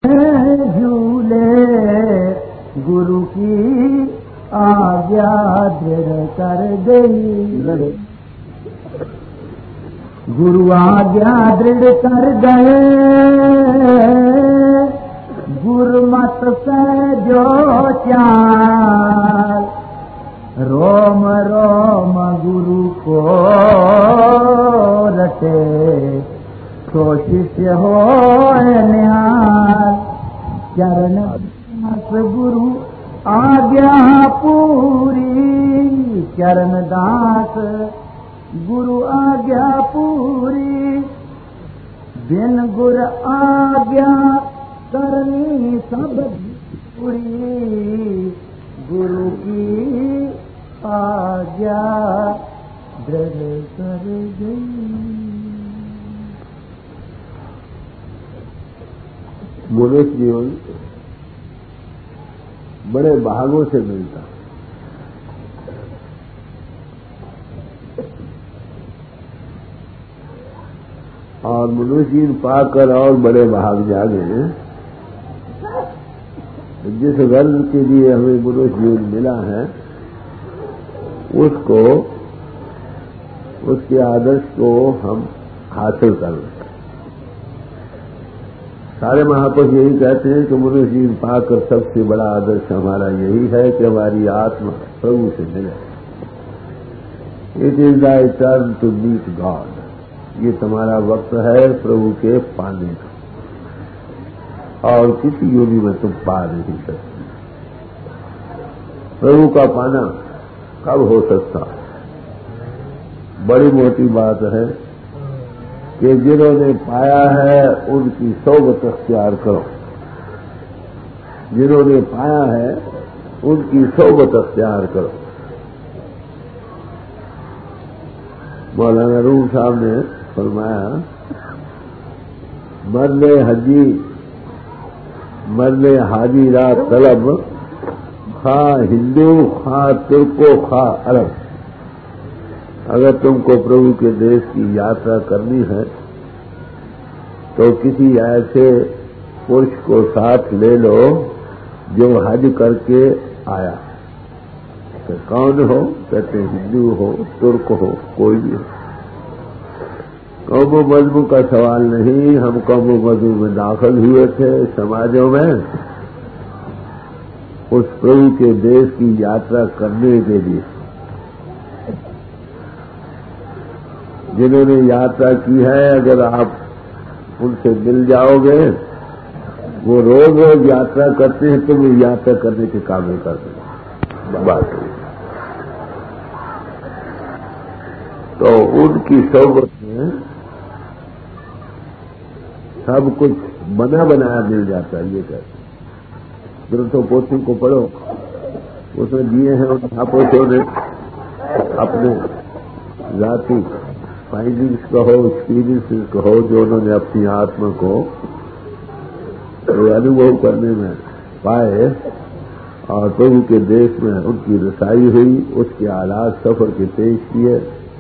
جھولے گرو کی آگیا دृढ़ کر گئی، گرو آگیا دृढ़ کر گئے، گرمت سے جو چال، روم روم گرو کو رٹے، تو شیشیہ ہو نہال، چرن داس گرو آگیا پوری، چرن داس گرو آگیا پوری، بن گر آگیا کرنی سب پوری، گرو کی آگیا دृढ़ کر گئی۔ منوش جیون بڑے بھاگوں سے ملتا، اور منوش جیون پا کر اور بڑے بھاگ جاگے۔ جس غرض کے لیے ہمیں منوش جیون ملا ہے، اس کے آدرش کو ہم حاصل کر لیں۔ سارے مہاپرش یہی کہتے ہیں کہ منوش جیون پا کر سب سے بڑا آدرش ہمارا یہی ہے کہ ہماری آتما پربھو سے ملے۔ It is thy turn to meet God، یہ تمہارا وقت ہے پربھو کے پانے کا، اور کسی یوگی میں تم پا نہیں سکتے۔ پربھو کا پانا کب ہو سکتا؟ بڑی موٹی بات ہے کہ جنہوں نے پایا ہے ان کی صحبت اختیار کرو، جنہوں نے پایا ہے ان کی صحبت اختیار کرو۔ مولانا روم صاحب نے فرمایا، مرد حجی مرد حاجی را طلب، خواہ ہندو خواہ ترکو خواہ عرب۔ اگر تم کو پربھو کے دیش کی یاترا کرنی ہے تو کسی ایسے پرش کو ساتھ لے لو جو حج کر کے آیا۔ کہ کون ہو؟ کہتے ہندو ہو ترک ہو کوئی بھی ہو۔ قوم و مذہب کا سوال نہیں، ہم قوم و مذہب میں داخل ہوئے تھے سماجوں میں اس پربھو کے دیش کی یاترا کرنے کے لیے۔ جنہوں نے یاترا کی ہے اگر آپ ان سے مل جاؤ گے، وہ روز روز یاترا کرتے ہیں، تم یاترا کرنے کے قابل کر دیں بات ہے۔ تو ان کی صحبت میں سب کچھ بنا بنایا مل جاتا ہے، یہ کہتے ہیں۔ گرنتھوں پوتھیوں کو پڑھو، اس میں دیے ہیں ان مہاپرشوں نے اپنے ذاتی فائنڈنگس کہو ایکسپیرئنس کہو، جو انہوں نے اپنی آتما کو انوبھو کرنے میں پائے اور پربھو کے دیش میں ان کی رسائی ہوئی، اس کے آلات سفر کے پیش کیے۔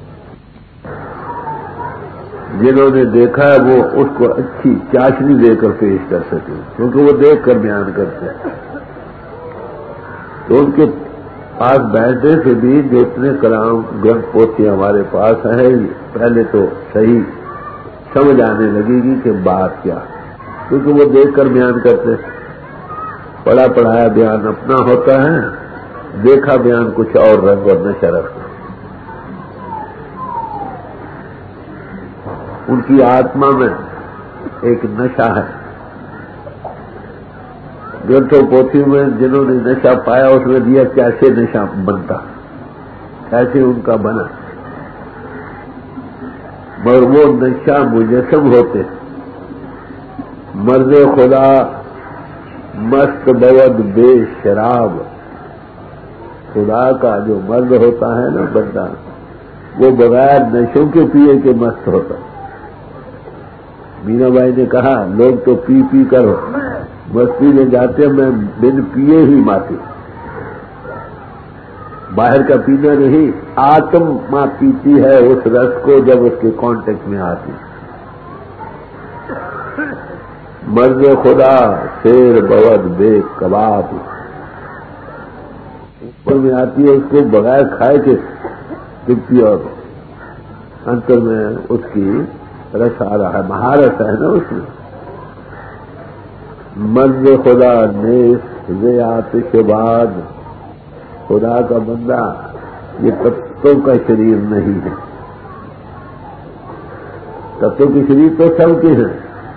جنہوں نے دیکھا ہے وہ اس کو اچھی چاشنی دے کر پیش کر سکے، کیونکہ وہ دیکھ کر بیان کرتے ہیں۔ تو ان کے پاس بیٹھنے سے بھی جتنے کلام گرنتھ پوتھی ہمارے پاس ہیں، پہلے تو صحیح سمجھ آنے لگے گی کہ بات کیا، کیونکہ وہ دیکھ کر بیان کرتے ہیں۔ پڑھا پڑھایا بیان اپنا ہوتا ہے، دیکھا بیان کچھ اور رنگ اور نشہ رکھتا ہے۔ ان کی آتما میں ایک نشہ ہے۔ گرنتھوں پوتھی میں جنہوں نے نشہ پایا اس میں دیا کیسے نشہ بنتا، کیسے ان کا بنا، مگر وہ نشہ مجسم ہوتے۔ مرد خدا مست بود بے شراب، خدا کا جو مرد ہوتا ہے نا بندہ، وہ بغیر نشوں کے پیے کے مست ہوتا۔ مینا بھائی نے کہا لوگ تو پی پی کر مستی میں جاتے، میں بن پیے ہی ماتی۔ باہر کا پینا نہیں، آتما پیتی ہے اس رس کو جب اس کے کانٹیکٹ میں آتی۔ مرد خدا شیر بود بے کباب، اوپر میں آتی ہے اس کو بغیر کھائے کے دکھتی اور انتر میں اس کی رس آ رہا ہے، مہارت ہے نا اس میں. مرد خدا نیست وے آتش بعد، خدا کا بندہ یہ تتوں کا شریر نہیں ہے. تتوں کی شریر تو سب کے ہیں،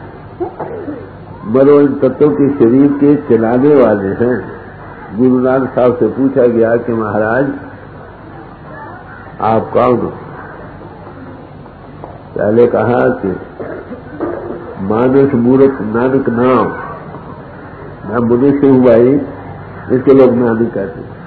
مگر ان تتوں کی شریر کے چلانے والے ہیں. گرو نانک صاحب سے پوچھا گیا کہ مہاراج آپ کون ہو؟ پہلے کہا کہ مانس مورت نانک نام، میں منشیہ ہوں بھائی، اس کے لوگ نانک کہتے ہیں.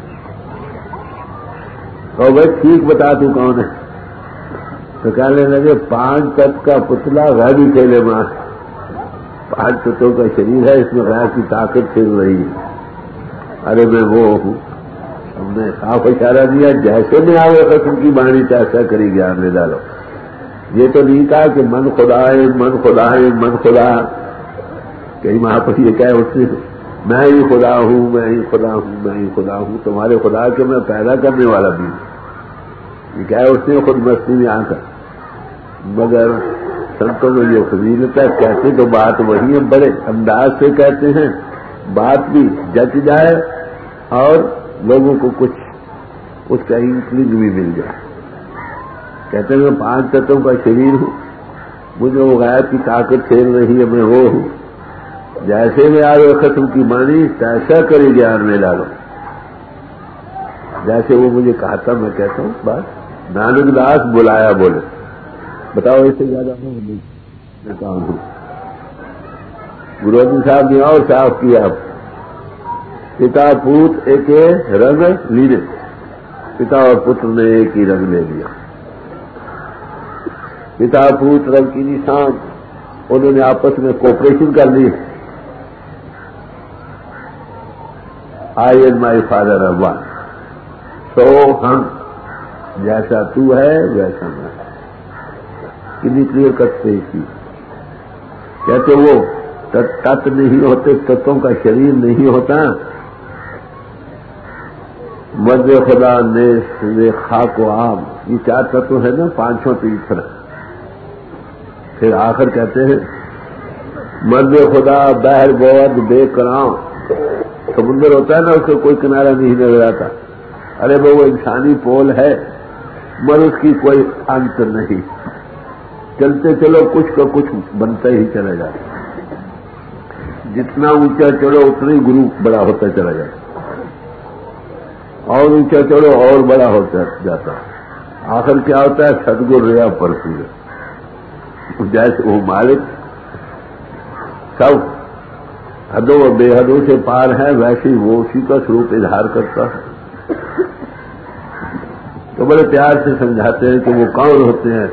اور بھائی ٹھیک بتا تو کون ہے؟ تو کہنے لگے 5 تت کا پتلا غیبی کھیلے ماں، 5 تتوں کا شریر ہے، اس میں غیر کی طاقت پھر رہی ہے. ارے میں وہ ہوں. ہم نے صاف اشارہ دیا جیسے میں آئے قسم کی بانی ایسا کری گیان لے ڈالو. یہ تو نہیں کہا کہ من خدا ہے من خدا ہے من خدا، کہیں وہاں پر یہ کہے اس سے میں ہی خدا ہوں میں ہی خدا ہوں میں ہی خدا ہوں. تمہارے خدا کے میں پیدا کرنے والا بھی ہوں، یہ کہے اس نے خود مستی میں آ کر. مگر سنتوں میں یہ فضیلت ہے، کہتے تو بات وہی ہے، بڑے انداز سے کہتے ہیں، بات بھی جچ جائے اور لوگوں کو کچھ اس کا انکلنگ بھی مل جائے. کہتے ہیں میں 5 تتوں کا شریر ہوں، مجھے وہ غیر کی طاقت پھیل رہی ہے، میں وہ ہوں. جیسے میں آئے ختم کی مانی ایسا کرے گیان میں ڈالو. جیسے وہ مجھے کہا تھا میں کہتا ہوں بات. نانک داس بلایا بولے بتاؤ اس سے زیادہ میں کہاں ہوں. گرو گوبند صاحب نے اور صاف کیا، پتا پوت ایک رنگ لینے، پتا اور پتر نے ایک ہی رنگ لے لیا. پتا پوت رنگ کی نشان انہوں نے آپس میں کوپریشن کر لی. I and my father are one, سو ہم جیسا تو ہے ویسا میں. کتنی کلیئر کٹ سے کی. کہتے وہ تت نہیں ہوتے، تتوں کا شریر نہیں ہوتا. مرد خدا نیس خاک و آب، یہ 4 تتو ہے نا، 5 تیسر. پھر آخر کہتے ہیں مرد خدا بحر بود بے کرام. سمندر ہوتا ہے نا، اس کو کوئی کنارہ نہیں نظر آتا. ارے وہ انسانی پول ہے مگر اس کی کوئی انت نہیں. چلتے چلو کچھ کا کچھ بنتا ہی چلا جاتا. جتنا اونچا چڑھو اتنا ہی گرو بڑا ہوتا چلا جاتا، اور اونچا چڑھو اور بڑا ہوتا جاتا. آخر کیا ہوتا ہے؟ سدگر ریا پرسور. جیسے وہ مالک سب حدوں اور بے حدوں سے پار ہے، ویسے ہی وہ اسی کا سوروپ اظہار کرتا ہے. تو بڑے پیار سے سمجھاتے ہیں کہ وہ کون ہوتے ہیں.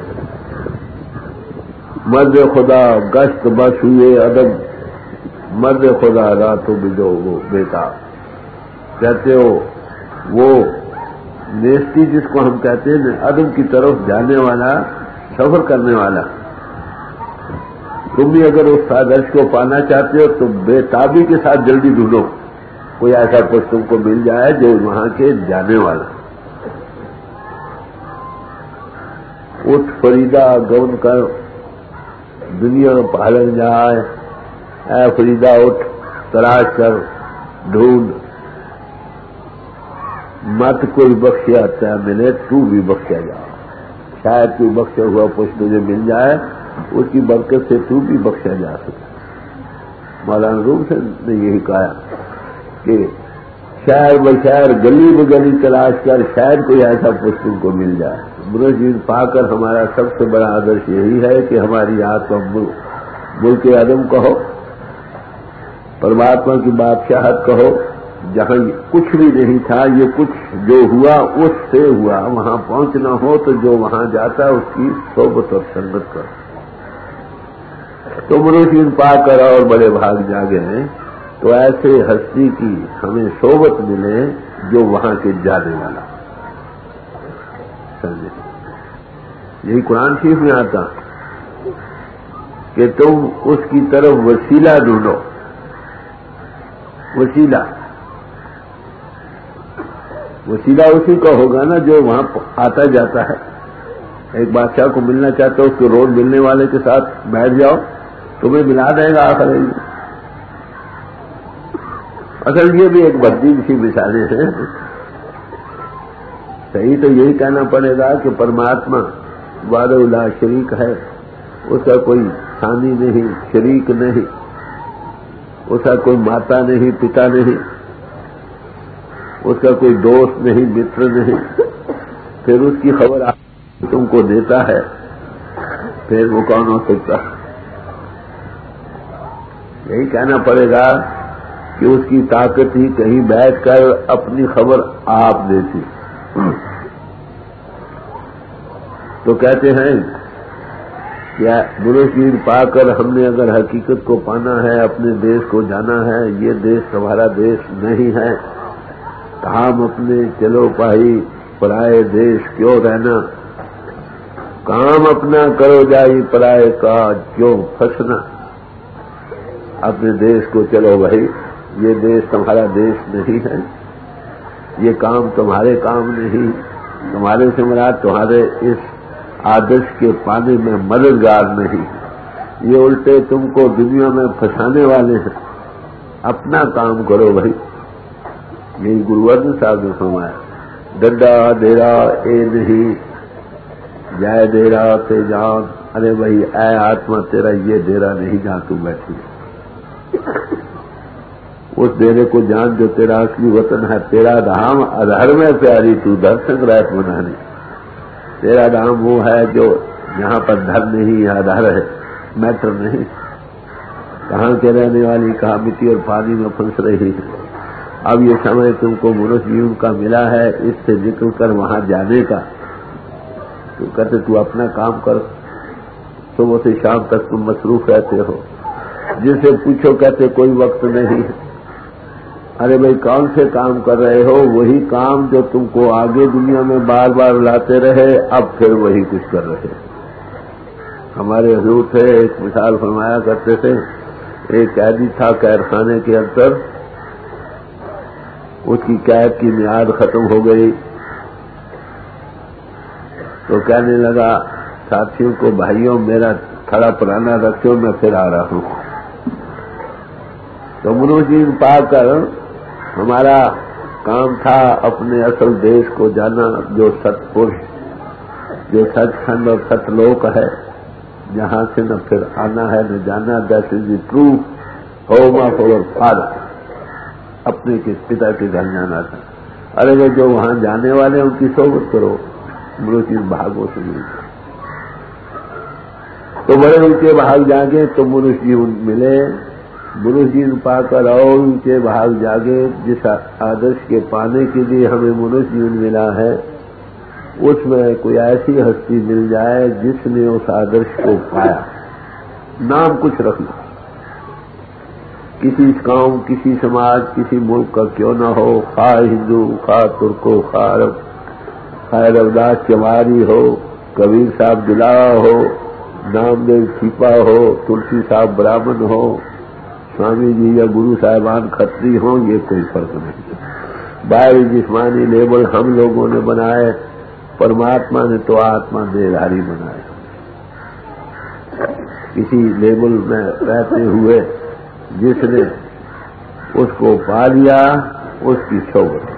مرد خدا گشت بس ہوئے ادب، مرد خدا راتوں بجو وہ بیٹا. کہتے ہو وہ نیستی جس کو ہم کہتے ہیں ادب کی طرف جانے والا، سفر کرنے والا. تم بھی اگر اس آدرش کو پانا چاہتے ہو تو بے تابی کے ساتھ جلدی ڈھونڈو، کوئی ایسا کچھ تم کو مل جائے جو وہاں کے جانے والا. اٹھ فریدا گون کر دنیا پالن جائے، اے فریدا اٹھ تلاش کر ڈھونڈ. مت کوئی بخشیا طے ملے تو بھی بخشا جا. شاید کوئی بخشا ہوا کچھ تجھے مل جائے، اس کی برکت سے تو بھی بخشا جا سکے. مولانا روم سے نے یہی کہا کہ شہر بشہر گلی بگلی تلاش کر، شاید کوئی ایسا پوچھ تم کو مل جائے. مرشد پا کر ہمارا سب سے بڑا آدرش یہی ہے کہ ہماری یاد کو ملک عدم کہو، پرماتما کی بادشاہت کہو. جہاں کچھ بھی نہیں تھا، یہ کچھ جو ہوا اس سے ہوا. وہاں پہنچنا ہو تو جو وہاں جاتا ہے اس کی صحبت اور سنگت کرو. تو مرشد پا کر اور بڑے بھاگ جاگے ہیں تو ایسے ہستی کی ہمیں صحبت ملے جو وہاں کے جانے والا. سمجھے؟ یہی قرآن شریف میں آتا کہ کہ تم اس کی طرف وسیلہ ڈھونڈو. وسیلہ اسی کا ہوگا نا جو وہاں آتا جاتا ہے. ایک بادشاہ کو ملنا چاہتے ہو، اس کو روز ملنے والے کے ساتھ بیٹھ جاؤ، تمہیں ملا دے گا آخر. اصل یہ بھی ایک بدی سی مثالیں ہیں. صحیح تو یہی کہنا پڑے گا کہ پرماتما وحدہ لا شریک ہے، اس کا کوئی ثانی نہیں، شریک نہیں، اس کا کوئی ماتا نہیں، پتا نہیں، اس کا کوئی دوست نہیں، متر نہیں. پھر اس کی خبر تم کو دیتا ہے، پھر وہ کون ہو سکتا؟ یہی کہنا پڑے گا کہ اس کی طاقت ہی کہیں بیٹھ کر اپنی خبر آپ دیتی. تو کہتے ہیں کیا بروشیر پا کر ہم نے اگر حقیقت کو پانا ہے، اپنے دیش کو جانا ہے، یہ دیش تمہارا دیش نہیں ہے، کام اپنے چلو پائی پرائے دیش کیوں رہنا، کام اپنا کرو جائی پرائے کا کیوں پھنسنا. اپنے دیش کو چلو بھائی، یہ دیش تمہارا دیش نہیں ہے، یہ کام تمہارے کام نہیں، تمہارے سے مراد تمہارے اس آدرش کے پانے میں مددگار نہیں، یہ الٹے تم کو دنیا میں پھنسانے والے ہیں. اپنا کام کرو بھائی. یہی گرو ارجن صاحب نے فرمایا، ڈڈا ڈیرا اے نہیں جائے ڈیرا تے جان. ارے بھائی اے آتما، تیرا یہ ڈیرا نہیں جہاں تم بیٹھی. اس ڈیرے کو جان جو تیرا اصلی وطن ہے. تیرا دھام ادھر میں پیاری تو در سنگ رات بنانی. تیرا دھام وہ ہے جو یہاں پر دھر نہیں ہے، ادھر ہے، میٹر نہیں. کہاں کے رہنے والی کہاں مٹی اور پانی میں پھنس رہی ہے. اب یہ سمے تم کو منش جیون کا ملا ہے، اس سے نکل کر وہاں جانے کا. تو کہتے تو اپنا کام کر. صبح سے شام تک تم مصروف رہتے ہو. جس سے پوچھو کہتے کوئی وقت نہیں ہے. ارے بھائی کون سے کام کر رہے ہو؟ وہی کام جو تم کو آگے دنیا میں بار بار لاتے رہے، اب پھر وہی کچھ کر رہے. ہمارے حضور تھے، ایک مثال فرمایا کرتے تھے. ایک قیدی تھا قید خانے کے اندر، اس کی قید کی میعاد ختم ہو گئی تو کہنے لگا ساتھیوں کو، بھائیوں میرا تھڑا پرانا رکھو، میں پھر آ رہا ہوں. تو منوج جی پا کر ہمارا کام تھا اپنے اصل دیش کو جانا، جو ست پرش، جو سچ کھنڈ اور ست لوک ہے، جہاں سے نہ پھر آنا ہے نہ جانا. That is the true home of our father. اپنے کے پتا کے گھر جانا تھا. ارے وہ جو وہاں جانے والے ان کی صحبت کرو، منوج جی بھاگوں سے ملتے. تو بڑے ان کے بھاگ جاگے تو منوج جی ملے. منوج جی پا کر اور ان کے بھاگ جاگے. جس آدرش کے پانے کے لیے ہمیں منوج جی ملا ہے، اس میں کوئی ایسی ہستی مل جائے جس نے اس آدرش کو پایا. نام کچھ رکھ لو، کسی قوم، کسی سماج، کسی ملک کا کیوں نہ ہو، خواہ ہندو، خواہ ترکو، خواہ عرب، خواہ روداس چماری ہو، کبیر صاحب دلاوا ہو، نام دیو چھیپا ہو، تلسی صاحب برامن ہو، سوامی جی یا گرو صاحبان کھتری ہوں، یہ کوئی فرق نہیں. باہری جسمانی لیبل ہم لوگوں نے بنائے، پرماتما نے تو آتما دیہداری بنائے. کسی لیبل میں رہتے ہوئے جس نے اس کو پا لیا، اس کی صحبت.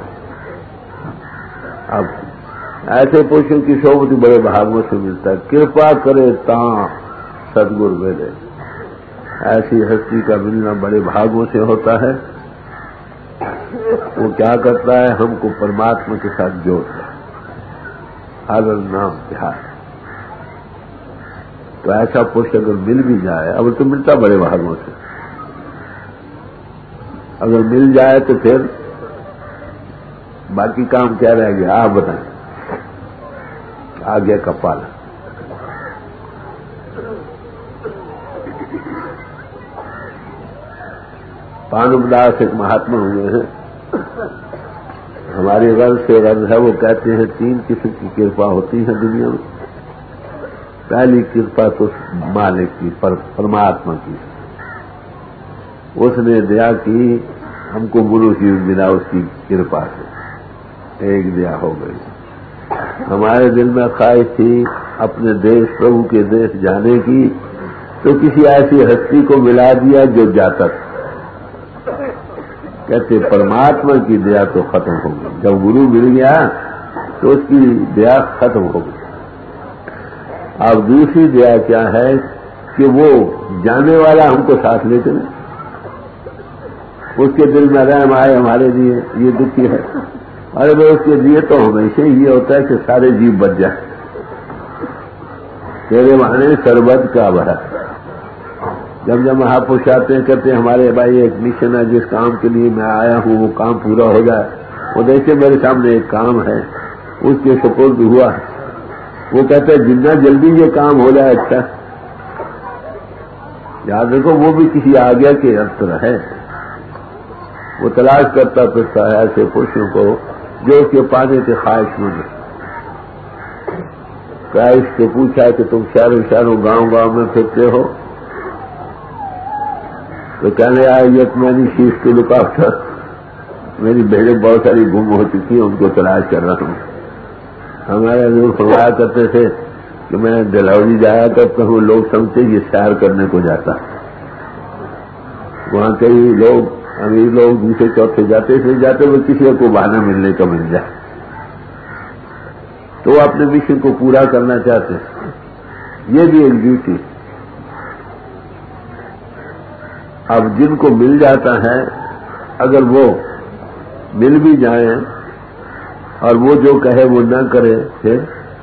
اب ایسے پوشوں کی صحبت بڑے بھاگوں سے ملتا ہے. کرپا کرے تاں ستگر ملے. ایسی ہستی کا ملنا بڑے بھاگوں سے ہوتا ہے. وہ کیا کرتا ہے؟ ہم کو پرماتما کے ساتھ جوڑتا ہے. حاضر نام بہار. تو ایسا پوش اگر مل بھی جائے، اب تو ملتا بڑے بھاگوں سے، اگر مل جائے تو پھر باقی کام کیا رہ گیا؟ آپ بتائیں. آگے کا پالا. پانب داس ایک مہاتما ہوئے ہیں، ہماری غرض سے غرض ہے. وہ کہتے ہیں 3 قسم کی کرپا ہوتی ہے دنیا میں. پہلی کرپا تو مالک کی، پرماتما کی، اس نے دیا کی، ہم کو گرو کی ملا اس کی کرپا سے، ایک دیا ہو گئی۔ ہمارے دل میں خواہش تھی اپنے دیش، پربھو کے دیش جانے کی، تو کسی ایسی ہستی کو ملا دیا جو جاتا تھا۔ کہتے پرماتما کی دیا تو ختم ہو گئی، جب گرو مل گیا تو اس کی دیا ختم ہو گئی۔ اب دوسری دیا کیا ہے کہ وہ جانے والا ہم کو ساتھ لے چلے، اس کے دل میں رحم آئے ہمارے لیے، یہ دکھی ہے۔ ارے بھائی اس کے لیے تو ہمیشہ یہ ہوتا ہے کہ سارے جیو بچ جائیں، تیرے بہانے سربت کا بھرا۔ جب مہاپرش آتے ہیں کہتے ہیں ہمارے بھائی ایک مشن ہے جس کام کے لیے میں آیا ہوں وہ کام پورا ہو جائے، وہ دیکھیں میرے سامنے ایک کام ہے، اس کے سپرد ہوا، وہ کہتا ہے جتنا جلدی یہ کام ہو جائے اچھا۔ یاد رکھو وہ بھی کسی آگیا کے اثر ہے، وہ تلاش کرتا پھرتا ہے ایسے پرشوں کو جو اس کے پانے کے خواہش مند ہے۔ اس سے پوچھا کہ تم شہروں شہروں گاؤں گاؤں میں پھرتے ہو، تو کہنے آئے یتمانی شیش کے لکافٹر، میری بہنیں بہت ساری گم ہو چکی ہیں، ان کو تلاش کر رہا ہوں۔ ہمارے حضور فرمایا کرتے تھے کہ میں ڈلہوری جایا کرتا ہوں، لوگ سمجھتے یہ سیر کرنے کو جاتا، وہاں کئی لوگ امیر لوگ دوسرے چوتھے جاتے وہ کسی کو بہانہ ملنے کا مل جائے، تو وہ اپنے مشن کو پورا کرنا چاہتے ہیں۔ یہ بھی ایک ڈیوٹی۔ اب جن کو مل جاتا ہے اگر وہ مل بھی جائیں اور وہ جو کہے وہ نہ کرے پھر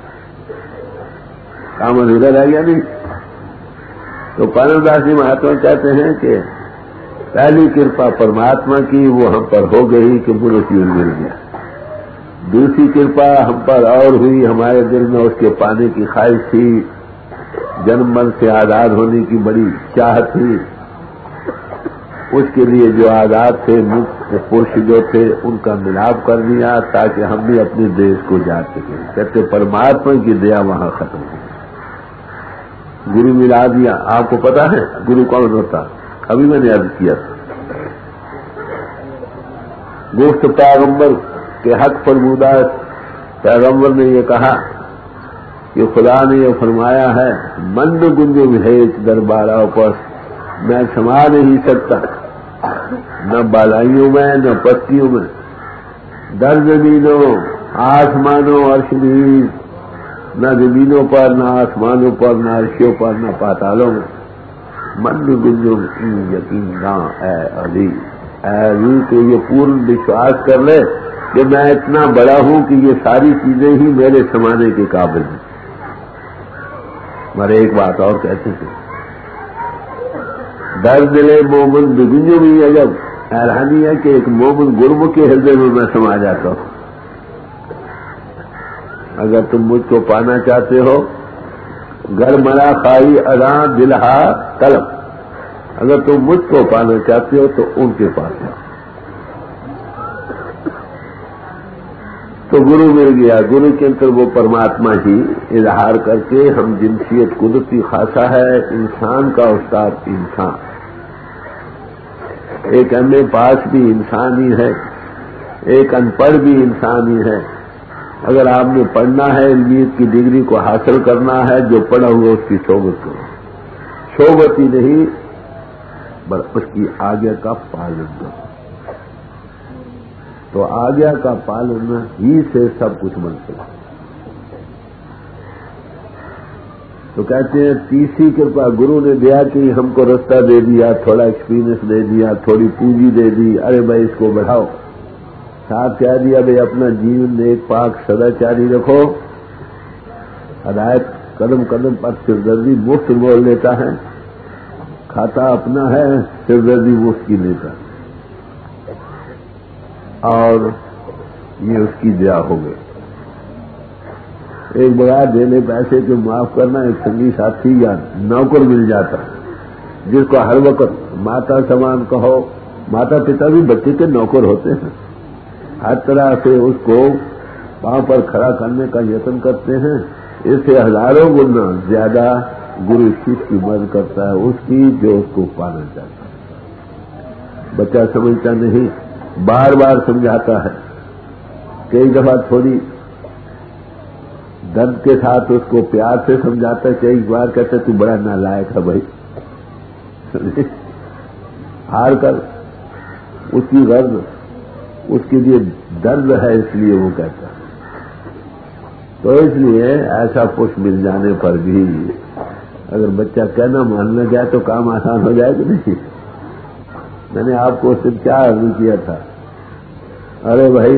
کام ادھورا رہ گیا نہیں۔ تو پانو داس جی مہاتما کہتے ہیں کہ پہلی کرپا پرماتما کی وہ ہم پر ہو گئی کہ گرو کی مل گیا، دوسری کرپا ہم پر اور ہوئی، ہمارے دل میں اس کے پانے کی خواہش تھی، جنم من سے آزاد ہونے کی بڑی چاہت تھی، اس کے لیے جو آزاد تھے مکت پرش جو تھے ان کا ملاپ کر دیا تاکہ ہم بھی اپنے دیش کو جا سکیں۔ کہتے پرماتما کی دیا وہاں ختم ہو، گرو ملا دیا۔ آپ کو پتا ہے گرو کون ہوتا؟ ابھی میں نے عرض کیا تھا، گفت پیغمبر کے حق فرمودہ پیغمبر نے یہ کہا کہ خدا نے یہ فرمایا ہے مند گنج بھیج دربارہ پر میں سما نہیں سکتا، نہ بالائیوں میں نہ پستیوں میں، در زمینوں آسمانوں عرش نیز، نہ زمینوں پر نہ آسمانوں پر نہ عرشوں پر نہ پاتالوں میں، مند گنجم یقین نہ اے علی، اے علی تو یہ پورن وشواس کر لے کہ میں اتنا بڑا ہوں کہ یہ ساری چیزیں ہی میرے سمانے کے قابل ہیں۔ مگر ایک بات اور کہتے تھے، در دل مومن بگنجو بھی عجب، حیرانی ہے کہ ایک مومن گرم کے ہردے میں میں سما جاتا ہوں۔ اگر تم مجھ کو پانا چاہتے ہو، گھر مرا خائی ادا دلہا طلب، اگر تم مجھ کو پانا چاہتے ہو تو ان کے پاس جاؤ۔ تو گرو مل گیا، گرو کے اندر وہ پرماتما ہی اظہار کر کے ہم جنسیت قدرتی خاصا ہے، انسان کا استاد انسان، ایک ایم اے پاس بھی انسان ہی ہے، ایک ان پڑھ بھی انسان ہی ہے۔ اگر آپ نے پڑھنا ہے، علمیت کی ڈگری کو حاصل کرنا ہے، جو پڑھا ہوا اس کی صحبت کرو، صحبت ہی نہیں بس اس کی آگیا کا پالن کرو، تو آگیا کا پالن ہی سے سب کچھ بنتے ہیں۔ تو کہتے ہیں تیسری کرپا گرو نے دیا کہ ہم کو رستہ دے دیا، تھوڑا ایکسپیرینس دے دیا، تھوڑی پونجی دے دی، ارے بھائی اس کو بڑھاؤ، ساتھ کہہ دیا بھائی اپنا جیون نیک پاک سدا جاری رکھو، ہدایت قدم قدم پر سردردی مفت بول لیتا ہے، کھاتا اپنا ہے سردردی مفت کی لیتا، اور یہ اس کی دیا ہو گئی۔ ایک بغیر دینے پیسے کے معاف کرنا، ایک سنگی ساتھی یا نوکر مل جاتا جس کو ہر وقت ماتا سمان کہو، ماتا پتا بھی بچے کے نوکر ہوتے ہیں، ہر طرح سے اس کو پاؤں پر کھڑا کرنے کا یتن کرتے ہیں، اس سے ہزاروں گنا زیادہ گرو شیش کی مدد کرتا ہے اس کی جو اس کو پانا چاہتا ہے. بچہ سمجھتا نہیں، بار بار سمجھاتا ہے، کئی دفعہ تھوڑی درد کے ساتھ اس کو پیار سے سمجھاتا ہے، کئی بار کہتا ہے تو بڑا نالائق ہے بھائی. ہار کر اس کی غرض اس کے لیے درد ہے، اس لیے وہ کہتا ہے. تو اس لیے ایسا کچھ مل جانے پر بھی اگر بچہ کہنا ماننا جائے تو کام آسان ہو جائے کہ نہیں. میں نے آپ کو اس سے کیا عرض کیا تھا، ارے بھائی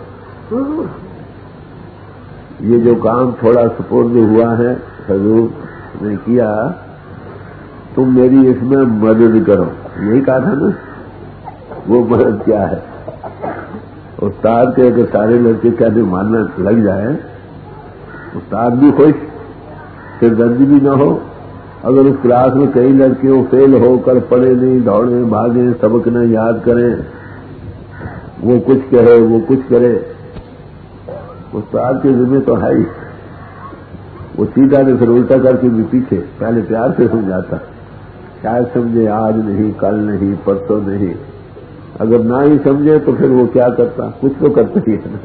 یہ جو کام تھوڑا سپرد ہوا ہے حضور نے کیا، تم میری اس میں مدد کرو. یہی کہا تھا نا. وہ مدد کیا ہے؟ استاد کے اگر سارے لڑکے کہنے ماننا لگ جائے، استاد بھی خوش، پھر درد بھی نہ ہو. اگر اس کلاس میں کئی لڑکیوں فیل ہو کر پڑھے نہیں، دوڑیں بھاگیں، سبق نہ یاد کریں، وہ کچھ کہے وہ کچھ کرے، استاد کے ذمہ تو ہے ہی. وہ سیدھا نے پھر الٹا کر کے بھی پیچھے پہلے پیار سے سمجھاتا، شاید سمجھے آج نہیں، کل نہیں، پرسوں نہیں. اگر نہ ہی سمجھے تو پھر وہ کیا کرتا؟ کچھ تو کرتا ہی ہے.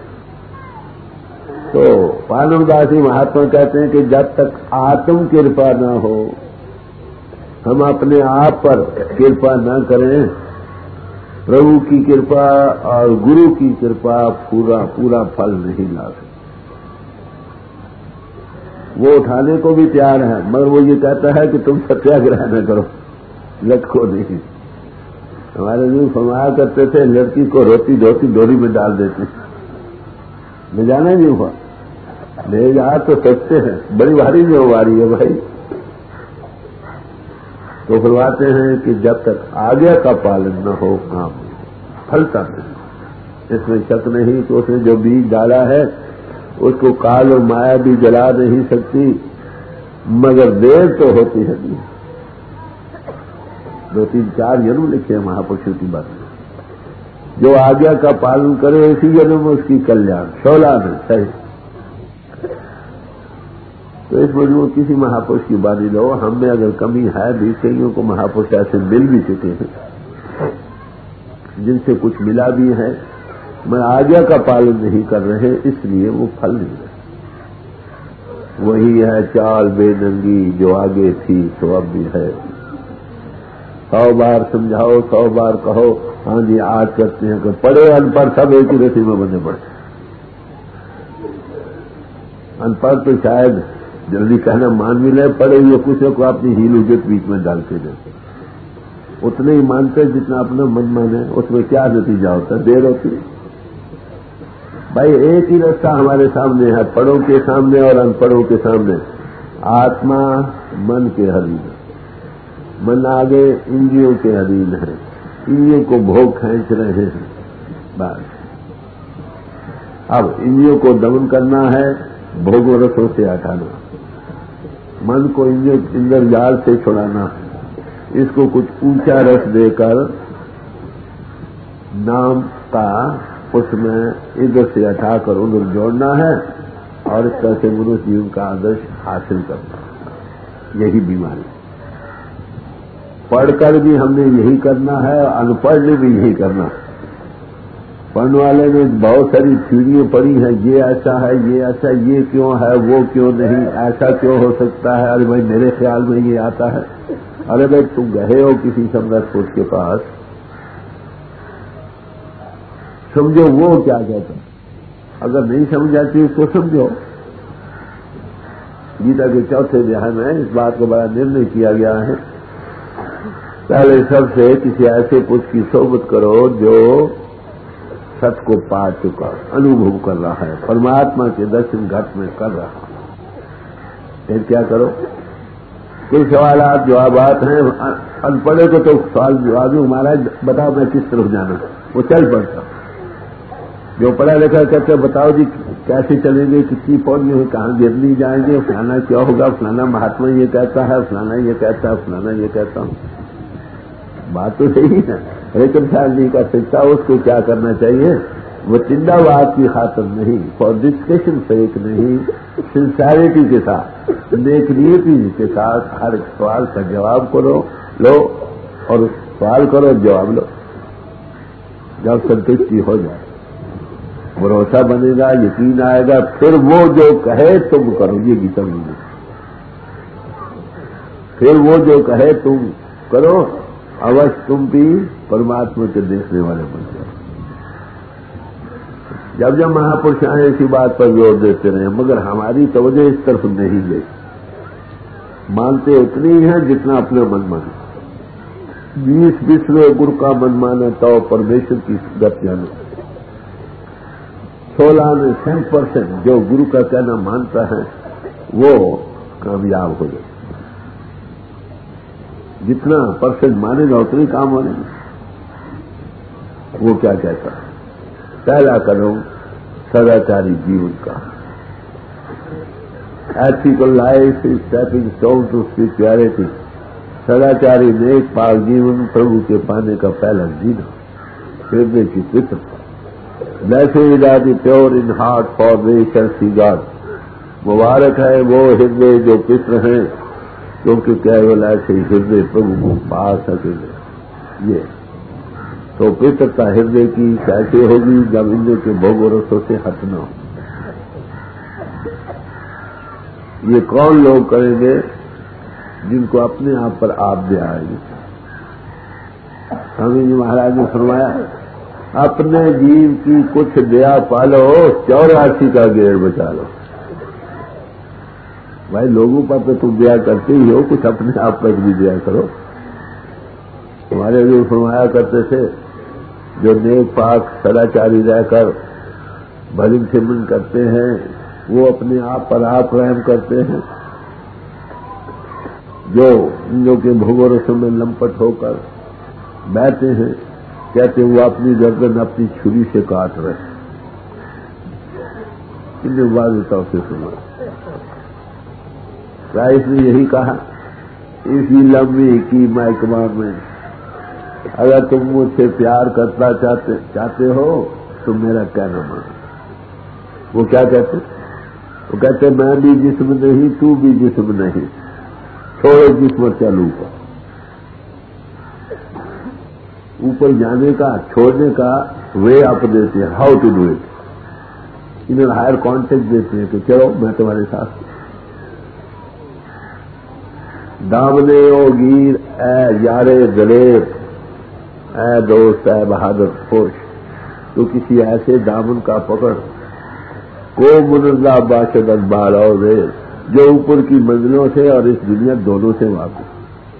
تو پانو داسی مہاتما کہتے ہیں کہ جب تک آتم کرپا نہ ہو، ہم اپنے آپ پر کرپا نہ کریں، پربھو کی کرپا اور گرو کی کرپا پورا پھل نہیں لا سکتے. وہ اٹھانے کو بھی تیار ہے، مگر وہ یہ کہتا ہے کہ تم ستیہ گرہ نہ کرو، لٹکو نہیں. ہمارے جو فرمایا کرتے تھے لڑکی کو روتی دھوتی ڈوری میں ڈال دیتے، لے جانا نہیں ہوا، لے جا تو سکتے ہیں، بڑی بھاری ذمہ ہے بھائی. تو فرماتے ہیں کہ جب تک آگیا کا پالن نہ ہو کام پھلتا نہیں. اس میں شک نہیں کہ اس نے جو بیج ڈالا ہے اس کو کال اور مایا بھی جلا نہیں سکتی، مگر دیر تو ہوتی ہے. 2-3-4 جنم لکھے ہیں مہاپرشوں کی بات میں. جو آگیا کا پالن کرے اسی جنم میں اس کی کلیان شولا میں صحیح. تو اس وجہ کسی مہاپرش کی بانی لو. ہم میں اگر کمی ہے بھی، کئیوں کو مہاپرش ایسے مل بھی چکے ہیں جن سے کچھ ملا بھی ہے، میں آگیا کا پالن نہیں کر رہے، اس لیے وہ پھل نہیں رہے. وہی ہے چال بے ننگی جو آگے تھی تو اب بھی ہے. 100 بار سمجھاؤ، 100 بار کہو، ہاں جی آج کرتے ہیں کہ پڑھے ان پڑھ سب ایک ہی رسی میں بندے پڑے. ان پڑھ تو شاید جلدی کہنا مان بھی لے، پڑھے ہوئے کچھ کو اپنی ہیل اجت بیچ میں ڈال کے دیتے، اتنے ہی مانتے جتنا اپنا من مانے. اس میں کیا نتیجہ ہوتا ہے؟ دیر ہوتی ہے. بھائی ایک ہی رستہ ہمارے سامنے ہے، پڑھوں کے سامنے اور ان پڑھوں کے سامنے. آتما من کے حریم، من آگے انجیوں کے حریم ہے، انجیوں کو بھوگ کھینچ رہے ہیں. بس اب انجیوں کو دمن کرنا ہے، بھوگوں رسوں سے ہٹانا، من کو اندر جال سے چھڑانا ہے. اس کو کچھ اونچا رس دے کر نام کا اس میں ادھر سے ہٹا کر ادھر جوڑنا ہے، اور اس طرح سے منوش جیون کا آدرش حاصل کرنا. یہی بیماری. پڑھ کر بھی ہم نے یہی کرنا ہے، اور ان پڑھ نے بھی یہی کرنا ہے. پڑھنے والے نے بہت ساری تھیوریاں پڑھی ہیں، یہ ایسا ہے، یہ ایسا، یہ کیوں ہے، وہ کیوں نہیں، ایسا کیوں ہو سکتا ہے. ارے بھائی میرے خیال میں یہ آتا ہے. ارے بھائی تم گئے ہو کسی سمرتھ پروش کے پاس، سمجھو وہ کیا کہتا ہے. اگر نہیں سمجھ آتی اس کو سمجھو. گیتا کے 4تھے ادھیائے میں اس بات کو بڑا نرنے کیا گیا ہے، پہلے سب سے کسی ایسے پروش کی صحبت کرو جو ست کو پا چکا، انوبھو کر رہا ہے، پرماتما کے درشن گھٹ میں کر رہا. پھر کیا کرو؟ کوئی سوالات جوابات ہیں، ان پڑھے کو تو سوال جواب ہی ہمارا بتاؤ میں کس طرف جانا، وہ چل پڑتا. جو پڑھا لکھا کہتے بتاؤ جی کیسے چلیں گے، کتنی پودی ہوئی، کہاں گرنی جائیں گے، فلانا کیا ہوگا، فلانا مہاتما یہ کہتا ہے، فلانا یہ کہتا ہے، فلانا یہ کہتا ہوں. بات تو صحیح ہے، لیکن خیال نہیں کر سکتا. اس کو کیا کرنا چاہیے؟ وہ چندہ واد کی خاطر نہیں، فار ڈسکشن فیک نہیں، سنسیریٹی کے ساتھ، نیک نیتی کے ساتھ ہر سوال کا جواب کرو، لو، اور سوال کرو جواب لو. جب سنتشٹی ہو جائے، بھروسہ بنے گا، یقین آئے گا، پھر وہ جو کہے تم کرو. یہ گیتا میں، پھر وہ جو کہے تم کرو، اوش تم بھی پرماتما کے دیکھنے والے بن جاؤ. جب جب مہاپرش آئے اسی بات پر زور دیتے رہے، مگر ہماری توجہ اس طرف نہیں گئی. مانتے اتنی ہیں جتنا اپنا من مانے. 20 گرو کا من مانا تو پرمیشور کی گت جانو. 16 میں 100% جو گرو کا کہنا مانتا ہے وہ کامیاب ہو جائے. جتنا پرسنٹ مانے گا اتنے کام ہونے گا. وہ کیا کہتا ہے؟ پہلا قدم سداچاری جیون کا. Ethical life is stepping stone to spirituality. سداچاری نیک پاک جیون پربھو کے پانے کا پہلا جینا. ہردے کی فطر. Blessed are the pure in heart, for they shall see God. مبارک ہے وہ ہردے جو پتر ہیں کیونکہ کیول ایسے ہردے پربھو کو پا سکیں گے. یہ تو پترتا ہردے کی کیسے ہوگی جب ان کے بھوگ و رسوں سے ہٹ نہ ہو. یہ کون لوگ کریں گے؟ جن کو اپنے آپ پر آپ دے آئے گی. سوامی جی مہاراج نے فرمایا اپنے جیو کی کچھ دیا پالو، 84 کا گیڑ بچا لو. بھائی لوگوں پر تو تم دیا کرتے ہی ہو، کچھ اپنے آپ پر بھی دیا کرو. ہمارے بھی فرمایا کرتے تھے جو نیک پاک سداچاری رہ کر بھجن سمرن کرتے ہیں وہ اپنے آپ پر آپ رحم کرتے ہیں. جو ان لوگوں کے بھوگ و رسم میں لمپٹ ہو کر بیٹھے ہیں کہتے وہ اپنی گردن اپنی چھری سے کاٹ رہے. انہیں واضح طور سے سنا. کرائسٹ نے یہی کہا اسی لمبی کی مائی کمانڈمنٹ. اگر تم مجھ سے پیار کرنا چاہتے ہو تو میرا کہنا مانو. وہ کیا کہتے؟ وہ کہتے میں بھی جسم نہیں، تو بھی جسم نہیں، چھوڑو جسم چلو کا. اوپر جانے کا چھوڑنے کا وے آپ دیتے ہیں، ہاؤ ٹو ڈو اٹ. انہیں ہائر کانٹیکٹ دیتے ہیں کہ چلو میں تمہارے ساتھ. دامنے او گیر اے یارے دلیر، اے دوست اے بہادر خوش، تو کسی ایسے دامن کا پکڑ کو منزہ باشد اقبال اور دیر جو اوپر کی منزلوں سے اور اس دنیا دونوں سے واقف.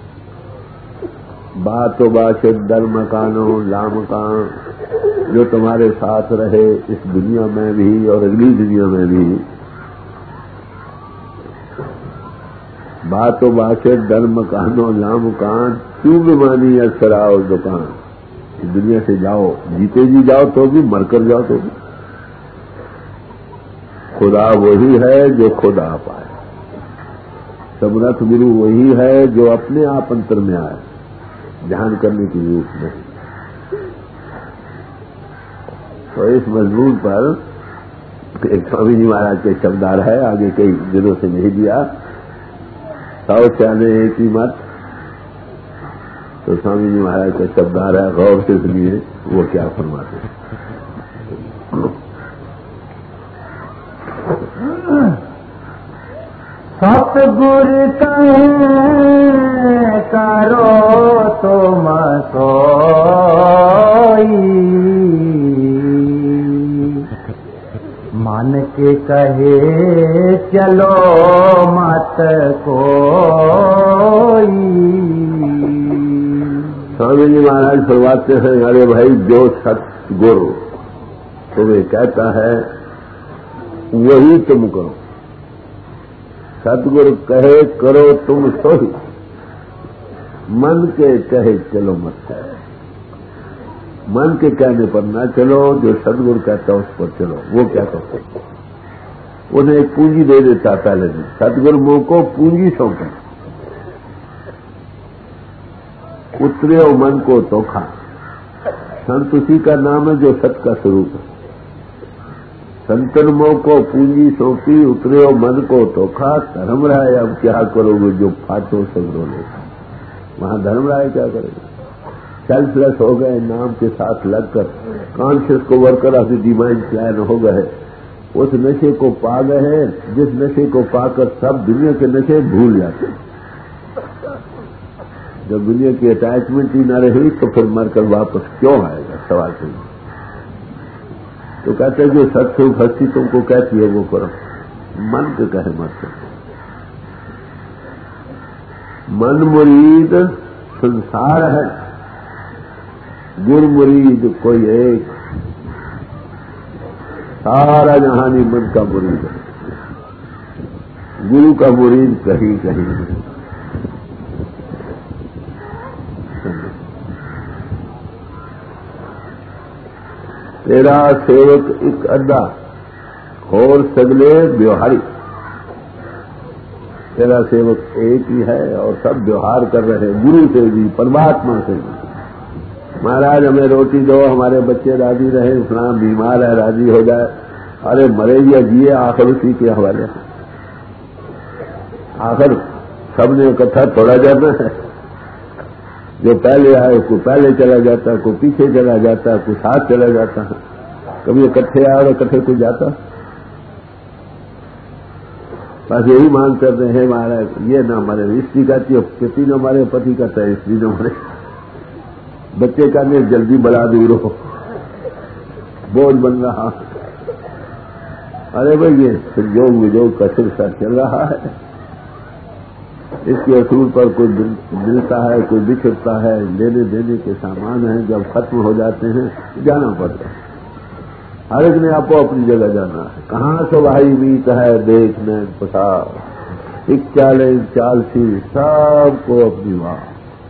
بات و باشد در مکانوں لامکان، جو تمہارے ساتھ رہے اس دنیا میں بھی اور اگلی دنیا میں بھی. بات و باشد در مکانوں لامکان، کیوں بیمانی اثرا اور دکان. دنیا سے جاؤ، جیتے جی جاؤ تو بھی، مر کر جاؤ تو بھی. خدا وہی ہے جو خود آپ آئے. سمرتھ گرو وہی ہے جو اپنے آپ انتر میں آئے، دھیان کرنے کی ضرورت نہیں. تو اس مضمون پر ایک سوامی جی مہاراج کے شبدار ہے، آگے کئی دنوں سے نہیں دیا. سو چانے کی مت، تو سوامی جی مہاراج کا شبدار ہے، غور سے سنیے وہ کیا فرماتے ہیں. ستگور کہیں کرو تم سوئی، مان کے کہے چلو مت کوئی. سوامی جی مہاراج فرماتے ہیں ارے بھائی جو ست گر تمہیں کہتا ہے وہی تم کرو. ستگر کہے کرو تم سوئی، من کے کہے چلو مت کرو. من کے کہنے پر نہ چلو، جو ستگر کہتا اس پر چلو. وہ کیا کرتے؟ انہیں ایک پونجی دے دیتا پہلے دن. ستگر منہ کو پونجی سونپا، اترے اور من کو تو کھا. سنت اسی کا نام ہے جو ست کا سوروپ ہے. संतनमों को पूंजी सौंपी उतरे मन को धोखा, धर्मराय अब क्या करोगे जो फाटो सगरो लेखा। वहां धर्मराय क्या करेगा? सेल्फलेस हो गए, नाम के साथ लगकर कॉन्शियस को worker of the divine plan हो गए, उस नशे को पा गए हैं जिस नशे को पाकर सब दुनिया के नशे भूल जाते हैं। जब दुनिया की अटैचमेंट ही न रही तो फिर मरकर वापस क्यों आएगा? सवाल से तो कहते हैं जो सत्सुख हस्ती तुमको कहती है वो करो, मन के कहे मत करो। मन मुरीद संसार है, गुर मुरीद कोई एक, सारा जहानी मन का मुरीद है, गुरु का मुरीद कहीं कहीं नहीं। तेरा सेवक एक अड्डा और सगले व्यवहारी। तेरा सेवक एक ही है और सब व्यवहार कर रहे हैं, गुरु से भी परमात्मा से भी। महाराज हमें रोटी दो, हमारे बच्चे राजी रहे, फलां बीमार है राजी हो जाए, अरे मरे या जिए आखिर उसी के हवाले। आखिर सबने इकट्ठा थोड़ा जाना है, जो पहले आए कोई पहले चला जाता, कोई पीछे चला जाता, कोई साथ चला जाता, कभी इकट्ठे आए और इकट्ठे कोई जाता। बस यही मांग कर रहे हैं महाराज, ये ना हमारे स्त्री का पति न हमारे पति का तय, स्त्री न हमारे बच्चे का नहीं, जल्दी बड़ा दूर हो, बोझ बन रहा। अरे भाई ये संयोग वियोग का सिलसिला चल रहा है, इसके असूल पर कोई मिलता है, कोई बिछड़ता है, लेने देने के सामान हैं, जब खत्म हो जाते हैं जाना पड़ता है। हर एक ने आपको अपनी जगह जाना है। कहाँ से भाई बीत है देखने पसार, एक चाल सी सबको अपनी वाह।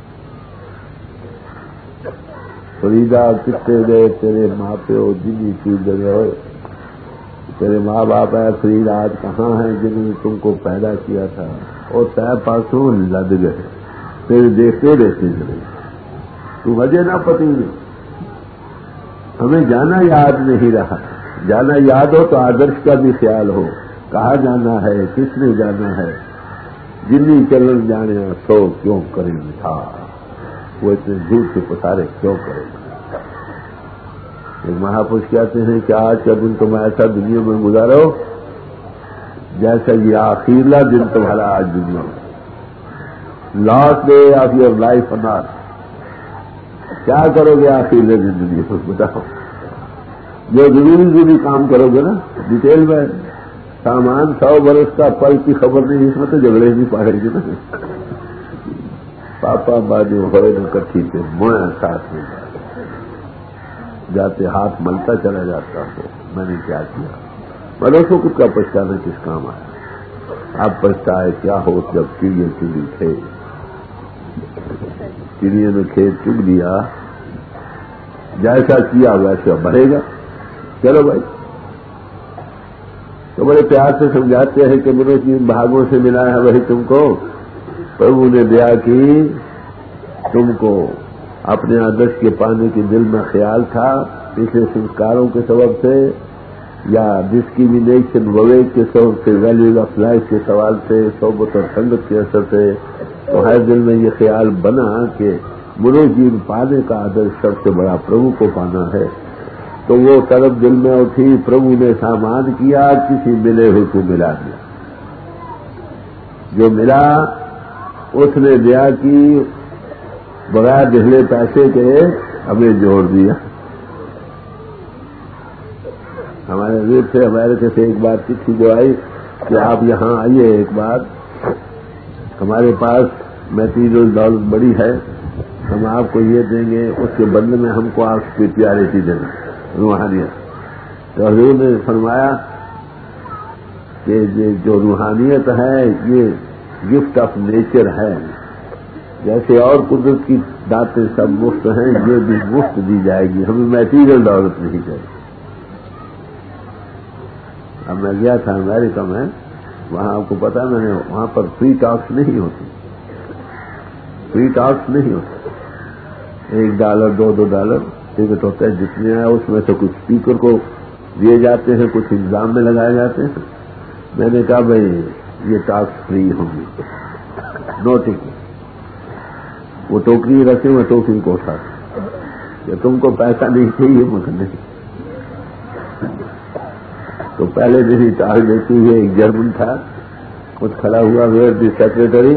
फरीदा कितने गए तेरे माँ प्यो जिन्हीं की जगह हो, तेरे माँ बाप है फरीदा आज कहाँ हैं जिन्होंने तुमको पैदा किया था, और तय पासों लद गए, तेरे देखते रहते चले, तू वजह ना पति नहीं। हमें जाना याद नहीं रहा, जाना याद हो तो आदर्श का भी ख्याल हो, कहाँ जाना है, किसने जाना है। जिन्नी चलन जाने सो क्यों करें था, वो इतने झूठ के पसारे क्यों करें। एक महापुरुष कहते हैं कि आज का दिन तुम ऐसा दुनिया में गुजारो जैसा ये आखिरला दिन तुम्हारा आज दुनिया में, last day of your life on earth. क्या करोगे आखिरले दिन दुनिया में बताओ। जो जरूरी काम करोगे ना डिटेल में, सामान 100 बरस का पल की खबर नहीं, इसमें तो झगड़े नहीं पाएंगे ना। पापा बाजू हो इकट्ठी से मोया साथ में जाते हाथ मलता चला जाता हो, मैंने क्या किया। मनुष्य खुद का पछताना किस काम आया। आप पछताए क्या हो जब चिड़िया चुगी थे, चिड़िया ने खेत चुग दिया, जैसा किया वैसा बढ़ेगा। चलो भाई, तो बड़े प्यार से समझाते हैं कि मनुष्य जिन भागों से मिला है वही तुमको प्रभु ने दया की, तुमको अपने आदर्श के पाने की दिल में ख्याल था, पिछले संस्कारों के सबब से या डिस्क्रिमिनेशन विवेक के सबब से, वैल्यूज ऑफ लाइफ के सवाल से, सोबत और संगत के असर से, तो हर दिल में ये ख्याल बना कि मनुष्य जीवन पाने का आदर्श सबसे बड़ा प्रभु को पाना है। तो वो तरफ दिल में उठी, प्रभु ने सामान किया, किसी मिले हुए को मिला दिया। जो मिला उसने दया की, बगैर दिखले पैसे के हमें जोड़ दिया। हमारे वीर से अमेरिका से एक बार चिट्ठी जो आई कि आप यहाँ आइए, एक बार हमारे पास मैटीरियल दौलत बड़ी है, हम आपको ये देंगे, उसके बदले में हमको आप स्पिरिचुअलिटी देना, रूहानियत। तो हजूर ने फरमाया कि जो रूहानियत है ये गिफ्ट ऑफ नेचर है, जैसे और कुदरत की दातें सब मुफ्त हैं, ये भी मुफ्त दी जाएगी, हमें मैटीरियल दौलत नहीं चाहिए। अब मैं गया था अमेरिका में, वहां आपको पता है मैंने वहां पर फ्री टॉक्स नहीं होती, फ्री टॉक्स नहीं होती। $1 $2 टिकट होता है, जितने आए उसमें से कुछ स्पीकर को دیے جاتے ہیں، کچھ انتظام میں لگائے جاتے ہیں. میں نے کہا بھائی یہ ٹیکس فری ہوں گی، نو ٹکٹ. وہ ٹوکری رکھے ہوئے ٹوکری کو اٹھا کہ تم کو پیسہ نہیں چاہیے مگر نہیں. تو پہلے دن ہی ٹال دیتی ہوئے ایک جرمن تھا، کچھ کھڑا ہوا، ویئر دی سیکریٹری،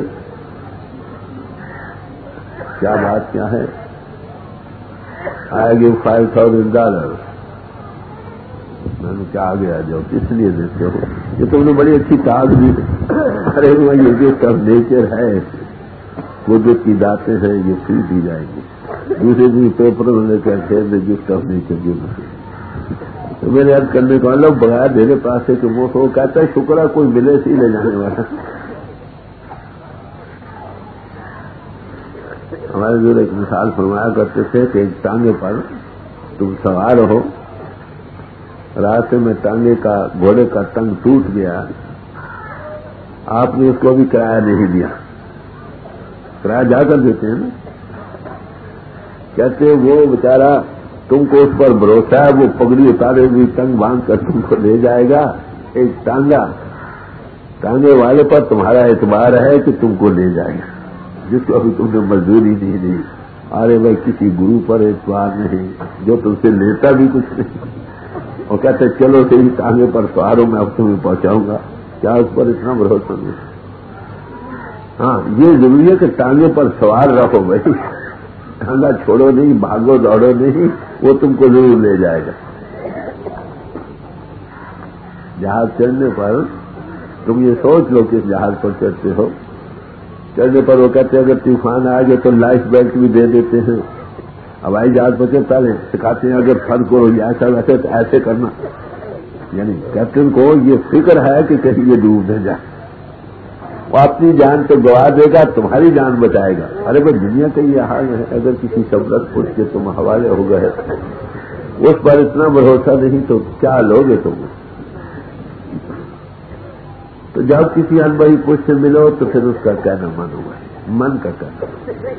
کیا بات کیا ہے؟ I give $5,000. میں نے کیا آگے آ جاؤ، کس لیے دیتے ہو؟ یہ تم نے بڑی اچھی ٹاک دی. ارے وہ یہ جو سب نیچر ہے، قدرت کی داتیں ہیں، یہ فری دی جائیں گی. دوسرے دن پیپر میں لے کر گفٹ آف نیچر کی. تو میرے یاد کرنے کو لوگ بغیر میرے پاس سے کہ وہ تو کہتا ہے شکر ہے کوئی ملے سے ہی لے جانے والا. ہمارے جو ایک مثال فرمایا کرتے تھے کہ ایک ٹانگے پر تم سوار ہو، راستے میں ٹانگے کا گھوڑے کا ٹنگ ٹوٹ گیا، آپ نے اس کو بھی کرایہ نہیں دیا. کرایہ جا کر دیتے ہیں نا. کہتے وہ بیچارہ تم کو اس پر بھروسہ ہے، وہ پگڑی اتارے ہوئی ٹنگ باندھ کر تم کو لے جائے گا. ایک ٹانگے والے پر تمہارا اعتبار ہے کہ تم کو لے جائے گا، جس کو ابھی تم نے مزدوری نہیں دی. ارے بھائی کسی گرو پر اعتبار نہیں جو تم سے لیتا بھی کچھ نہیں، اور کہتے چلو صحیح ٹانگے پر سوار ہو، میں اب تمہیں پہنچاؤں گا. کیا اس پر اتنا بھروسہ نہیں؟ ہاں یہ ضروری ہے کہ ٹانگے پر سوار رہو بھائی، ٹانگا چھوڑو نہیں، بھاگو دوڑو نہیں، وہ تم کو ضرور لے جائے گا. جہاز چڑھنے پر تم یہ سوچ لو کہ اس جہاز پر چڑھتے ہو، چڑھنے پر وہ کہتے ہیں اگر طوفان آ گئے تو لائف بیلٹ بھی دے دیتے ہیں. ہوائی جہاز پر چڑھتا ہے سکھاتے ہیں اگر فرق کرو یا ایسا ویسے تو ایسے کرنا. یعنی کیپٹن کو یہ فکر ہے کہ کہیں یہ ڈوب نہ جائے. وہ اپنی جان تو گوا دے گا، تمہاری جان بچائے گا. ارے بھائی دنیا کا یہ حال ہے، اگر کسی شبرت پوچھ کے تم حوالے ہو گئے اس پر اتنا بھروسہ نہیں تو کیا لوگے تم؟ تو جب کسی انبئی پوچھ سے ملو تو پھر اس کا کہنا من ہوا ہے، من کا کہنا.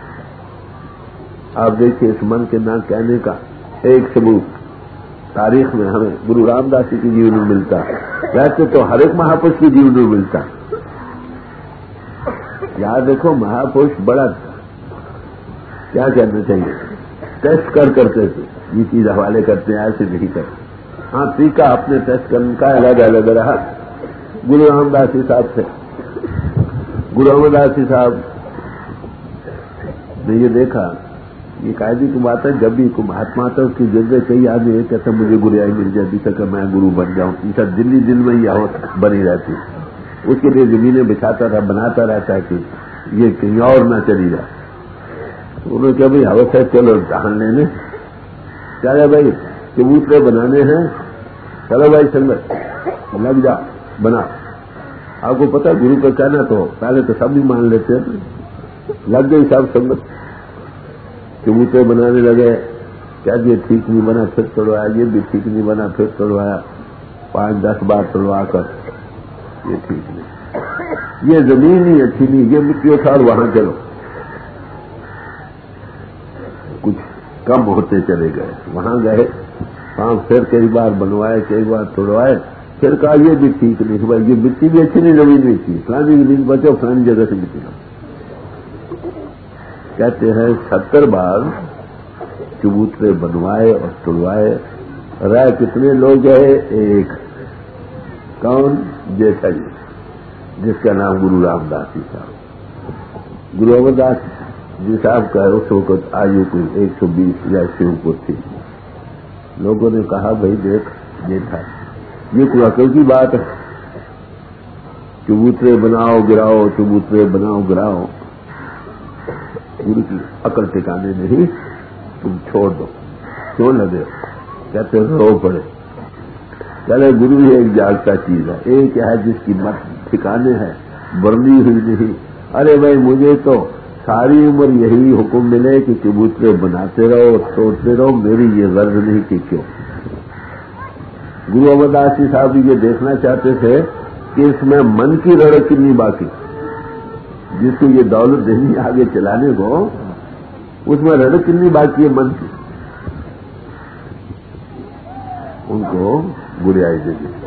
آپ دیکھیے اس من کے نہ کہنے کا ایک ثبوت تاریخ میں ہمیں گرو رام داس جی کی جیون میں ملتا. ویسے تو ہر ایک مہاپرش کی جیون میں ملتا. یاد دیکھو مہاپرش بڑا کیا کہنا چاہیے، ٹیسٹ کرتے تھے. یہ چیز حوالے کرتے ہیں ایسے نہیں کرتے. ہاں طریقہ اپنے ٹیسٹ کرنے کا الگ الگ رہا. گرو رام داس جی صاحب تھے. گرو رام داس جی صاحب نے یہ دیکھا، یہ قاعدے کی بات ہے، جب بھی کوئی مہاتما آتا ہے اس کی جلدی کئی آدمی یہ کہتا مجھے گریائی مل جائے ابھی تک میں گرو بن جاؤں. یہ سب دل میں یہ بنی رہتی. اس کے لیے زمینیں بچھاتا رہا، بناتا رہتا ہے کہ یہ کہیں اور نہ چلی جائے. انہوں نے کہا بھائی ہوس ہے چلو امتحان لینے. چلے بھائی چبوترے بنانے ہیں، چلو بھائی سنگت لگ جا بنا. آپ کو پتا گرو کا کہنا تو پہلے تو سب بھی مان لیتے ہیں. لگ گئی سب سنگت، چبوترے بنانے لگے. کہہ دیے ٹھیک نہیں بنا پھر توڑوایا، یہ بھی ٹھیک نہیں بنا پھر توڑوایا. 5-10 بار توڑوا کر یہ ٹھیک نہیں، یہ زمین ہی اچھی نہیں، یہ مٹی اٹھا اور وہاں چلو. کچھ کم ہوتے چلے گئے، وہاں گئے 5 پھر کئی بار بنوائے، کئی بار توڑوائے. پھر کہا یہ بھی ٹھیک نہیں، بھائی یہ مٹی بھی اچھی نہیں، زمین بھی اچھی، فلانی زمین بچو فلانی جگہ سے مٹی لاؤ. کہتے ہیں 70 بار چبوترے بنوائے اور توڑوائے. رائے کتنے لوگ گئے؟ ایک. کون؟ جیٹھا جی، جس کا نام گرو رام داس جی صاحب. گرو امر داس جی صاحب کا اس وقت آیو کوئی 120 یا اس سے اوپر تھی. لوگوں نے کہا بھائی دیکھ جیٹھا یہ کوئی عقل کی بات ہے، چبوترے بناؤ گراؤ، چبوترے بناؤ گراؤ. گرو کی عقل ٹھکانے نہیں، تم چھوڑ دو. کیوں لگے؟ کہتے رو پڑے. چلے گرو ہی ایک جاگتا چیز ہے، ایک ہے جس کی مت ٹھکانے ہے، برنی ہوئی نہیں. ارے بھائی مجھے تو ساری عمر یہی حکم ملے کہ چبوترے بناتے رہو توڑتے رہو، میری یہ غرض نہیں کہ کیوں. گرو امر داس جی صاحب یہ دیکھنا چاہتے تھے کہ اس میں من کی رڑک نہیں باقی، جس کو یہ دولت دینی آگے چلانے کو اس میں رڑک نہیں باقی ہے من کی. ان کو گریائی دے دی.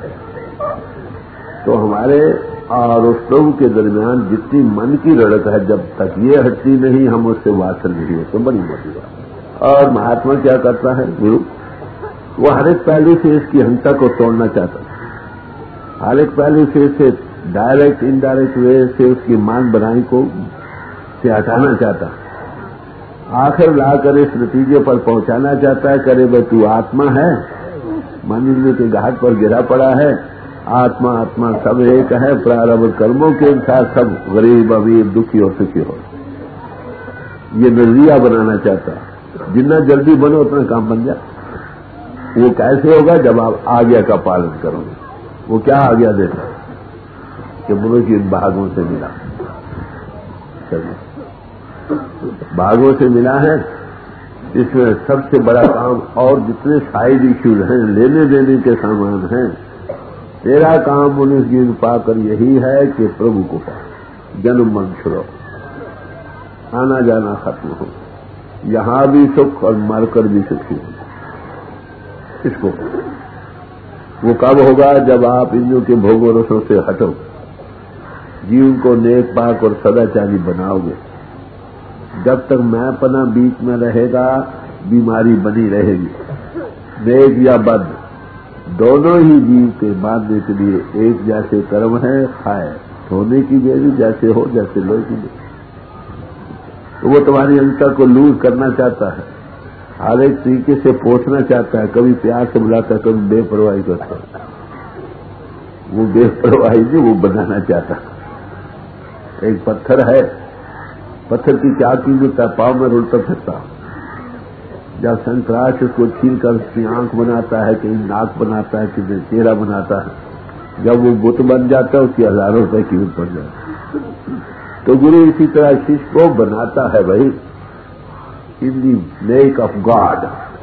تو ہمارے اور اس پربھو کے درمیان جتنی من کی رڑک ہے، جب تک یہ ہٹتی نہیں ہم اس سے واصل نہیں ہوتے. بڑی موٹی بات. اور مہاتما کیا کرتا ہے گرو؟ وہ ہر ایک پہلو سے اس کی ہنسا کو توڑنا چاہتا ہے، ہر ایک پہلو سے اسے ڈائریکٹ انڈائریکٹ وے سے اس کی مان بنائی کو سے ہٹانا چاہتا ہے. آخر لا کر اس نتیجے پر پہنچانا چاہتا ہے، کرے بھائی تو آتما ہے، مانندے کے گھاٹ پر گرا پڑا ہے. آتما آتما سب ایک ہے، پراربھ کرموں کے انسار سب غریب امیر دکھی اور سکھی ہو. یہ نظریہ بنانا چاہتا ہے. جتنا جلدی بنو اتنا کام بن جائے. وہ کیسے ہوگا؟ جب آپ آگیا کا پالن کرو گے. وہ کیا آگیا دیتا کہ بولو کہ ان بھاگوں سے ملا. چلیے بھاگوں سے ملا ہے، اس میں سب سے بڑا کام اور جتنے سائڈ ایشوز ہیں، لینے دینے کے سامان ہیں، تیرا کام 19 دن پا کر یہی ہے کہ پربھو کو پا، جنم من چھڑو، آنا جانا ختم ہو، یہاں بھی سکھ اور مر کر بھی سکھی ہو. اس کو وہ کب ہوگا؟ جب آپ انوں کے بھوگ و رسوں سے ہٹو، جیون کو نیک پاک اور سداچاری بناؤ گے. جب تک میں پنا بیچ میں رہے گا بیماری بنی رہے گی. نیک یا بد دونوں ہی جیو کے باندھنے کے لیے ایک جیسے کرم ہے. کھائے سونے کی بیوی جیسے ہو جیسے لوہے کی بیوی. تو وہ تمہاری انسا کو لوز کرنا چاہتا ہے، ہر ایک طریقے سے پوچھنا چاہتا ہے. کبھی پیار سے بلاتا ہے، کبھی بے پرواہی کرتا ہے. وہ بے پرواہی نہیں، وہ بنانا چاہتا ہے. ایک پتھر ہے، پتھر کی کیا قیمت ہے؟ پاؤں میں رلتا پھرتا. جب سنتراش اس کو چھیل کر اس کی آنکھ بناتا ہے، کہیں ناک بناتا ہے، کہیں چہرہ بناتا ہے، جب وہ بت بن جاتا ہے اس کی ہزاروں روپے قیمت پڑ جاتی ہے. تو گرو اسی طرح شیش کو بناتا ہے بھائی، in the make of God.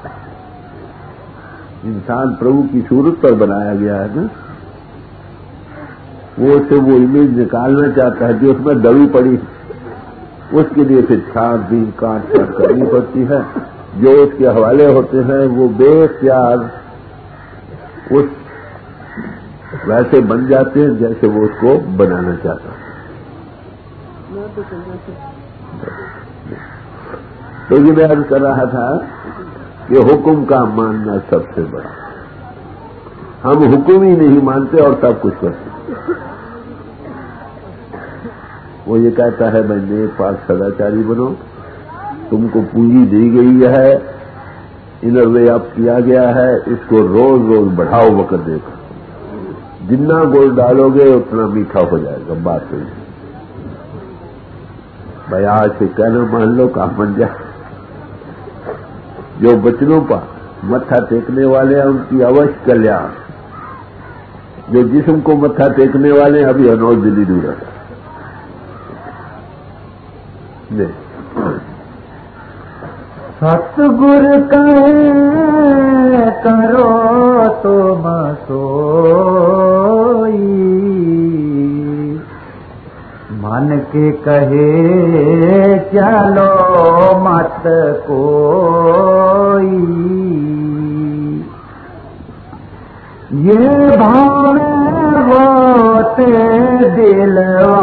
انسان پربھو کی صورت پر بنایا گیا ہے نا، وہ اسے وہ امیج نکالنا چاہتا ہے جو اس میں دبی پڑی. اس کے لیے پھر چھانٹ بین کاٹ چھانٹ کرنی پڑتی ہے. جو اس کے حوالے ہوتے ہیں وہ بے اختیار اس ویسے بن جاتے ہیں جیسے وہ اس کو بنانا چاہتا ہے. تو یہ میں عرض کر رہا تھا کہ حکم کا ماننا سب سے بڑا. ہم حکم ہی نہیں مانتے اور سب کچھ کرتے. وہ یہ کہتا ہے میں نیک پاک سداچاری بنو، تم کو پونجی دی گئی ہے، انر وے اپ کیا گیا ہے، اس کو روز روز بڑھاؤ. وقت دے کر جتنا گول ڈالو گے اتنا میٹھا ہو جائے گا. بات ہوئی بھائی، آج سے کہنا مان لو کام بن جائے. جو بچنوں پر متھا ٹیکنے والے ہیں ان کی اوش کلیان، جو جسم کو متھا ٹیکنے والے ہیں ابھی انوج دلی دور ہے. ستگر کہے کرو تم سوئی، من کے کہے چلو مت کوئی. یہ بھاوے ہوتے دلوارے،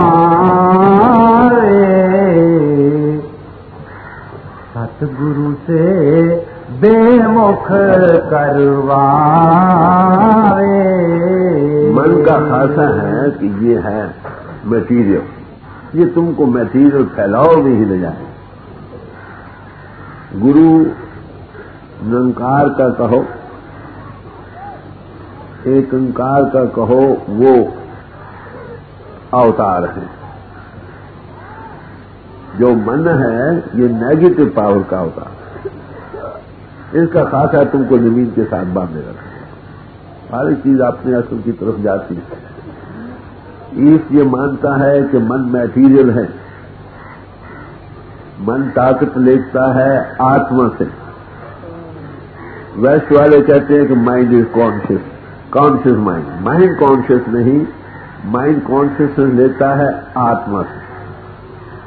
ستگرو سے بے مکھ کروائے. من کا خاصہ ہے کہ یہ ہے میٹیریل، یہ تم کو میٹیریل پھیلاؤ میں ہی لے جائے. گرو ننکار کا کہو، ایک انکار کا کہو، وہ اوتار ہے. جو من ہے یہ نیگیٹو پاور کا اوتار ہے. اس کا خاصہ تم کو زمین کے ساتھ باندھے رکھا. ہر ایک چیز اپنے اصل کی طرف جاتی ہے. ایسٹ یہ مانتا ہے کہ من میٹیریل ہے، من طاقت لیتا ہے آتما سے. ویسٹ والے کہتے ہیں کہ mind is conscious, conscious mind. Mind conscious نہیں، مائنڈ کانشیسنس لیتا ہے آتما سے.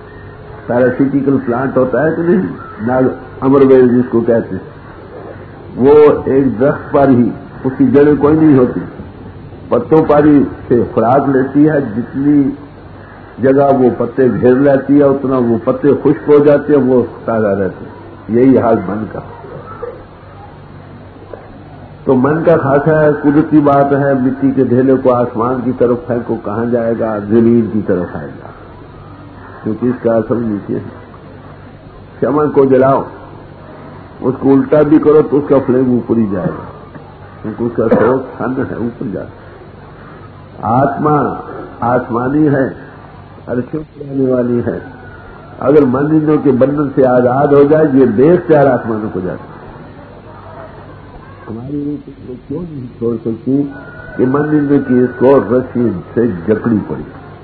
پیراسیٹیکل پلانٹ ہوتا ہے کہ نہیں، امر ویل جس کو کہتے ہیں، وہ ایک درخت پر ہی اس کی جڑیں کوئی نہیں ہوتی، پتوں پر ہی سے خوراک لیتی ہے، جتنی جگہ وہ پتے گھیر لیتی ہے اتنا وہ پتے خشک ہو جاتے ہیں، وہ تازہ رہتے ہیں۔ یہی حال من کا۔ تو من کا خاصا ہے، قدرتی بات ہے، مٹی کے ڈھیلے کو آسمان کی طرف پھینکو کہاں جائے گا؟ زمین کی طرف آئے گا، کیونکہ اس کا اثر نیچے ہے۔ شمع کو جلاؤ، اس کو الٹا بھی کرو تو اس کا فلیم اوپر ہی جائے گا، کیونکہ اس کا سورس سن ہے، اوپر جاتا۔ آتما آسمانی ہے، عرشوں پر آنے والی ہے، اگر من انوں کے بندھن سے آزاد ہو جائے یہ بے اختیار آسمانوں کو جاتا ہے۔ ہماری روح کیوں نہیں چھوڑ سکتی کہ من انوں کی اس کو رسی سے جکڑی پڑی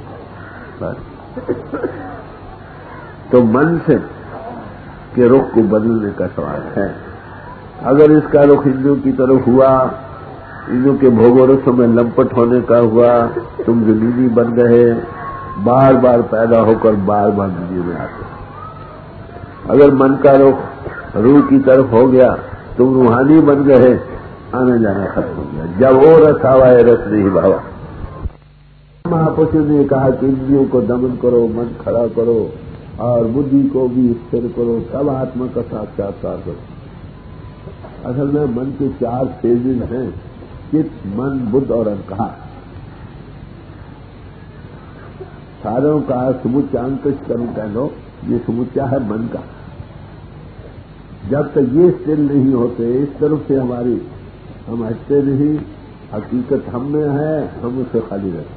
بس۔ تو من سے کے رخ کو بدلنے کا سوال ہے۔ اگر اس کا رخ ہندو کی طرف ہوا، ہندو کے بھوگوں رسوں میں لمپٹ ہونے کا ہوا، تم زمینی بن گئے، بار بار پیدا ہو کر بار بار دنیا میں آتے۔ اگر من کا رخ روح کی طرف ہو گیا، تم روحانی بن گئے، آنے جانا ختم ہو گیا۔ جب وہ رس آوا ہے رس نہیں بھاوا۔ مہاپرشوں نے کہا کہ اندریوں کو دمن کرو، من کھڑا کرو اور بدھی کو بھی استھر کرو، تب آتما کا ساکشاتکار کرو۔ اصل میں من کے 4 فیزز ہیں، چت، من، بدھ اور اہنکار۔ ساروں کا سمچا انکش کرم کہہ لو، یہ سمچا ہے من کا۔ جب تک یہ استھر نہیں ہوتے، اس طرف سے ہم ہٹتے نہیں، حقیقت ہم میں ہے، ہم اس سے خالی رہتے۔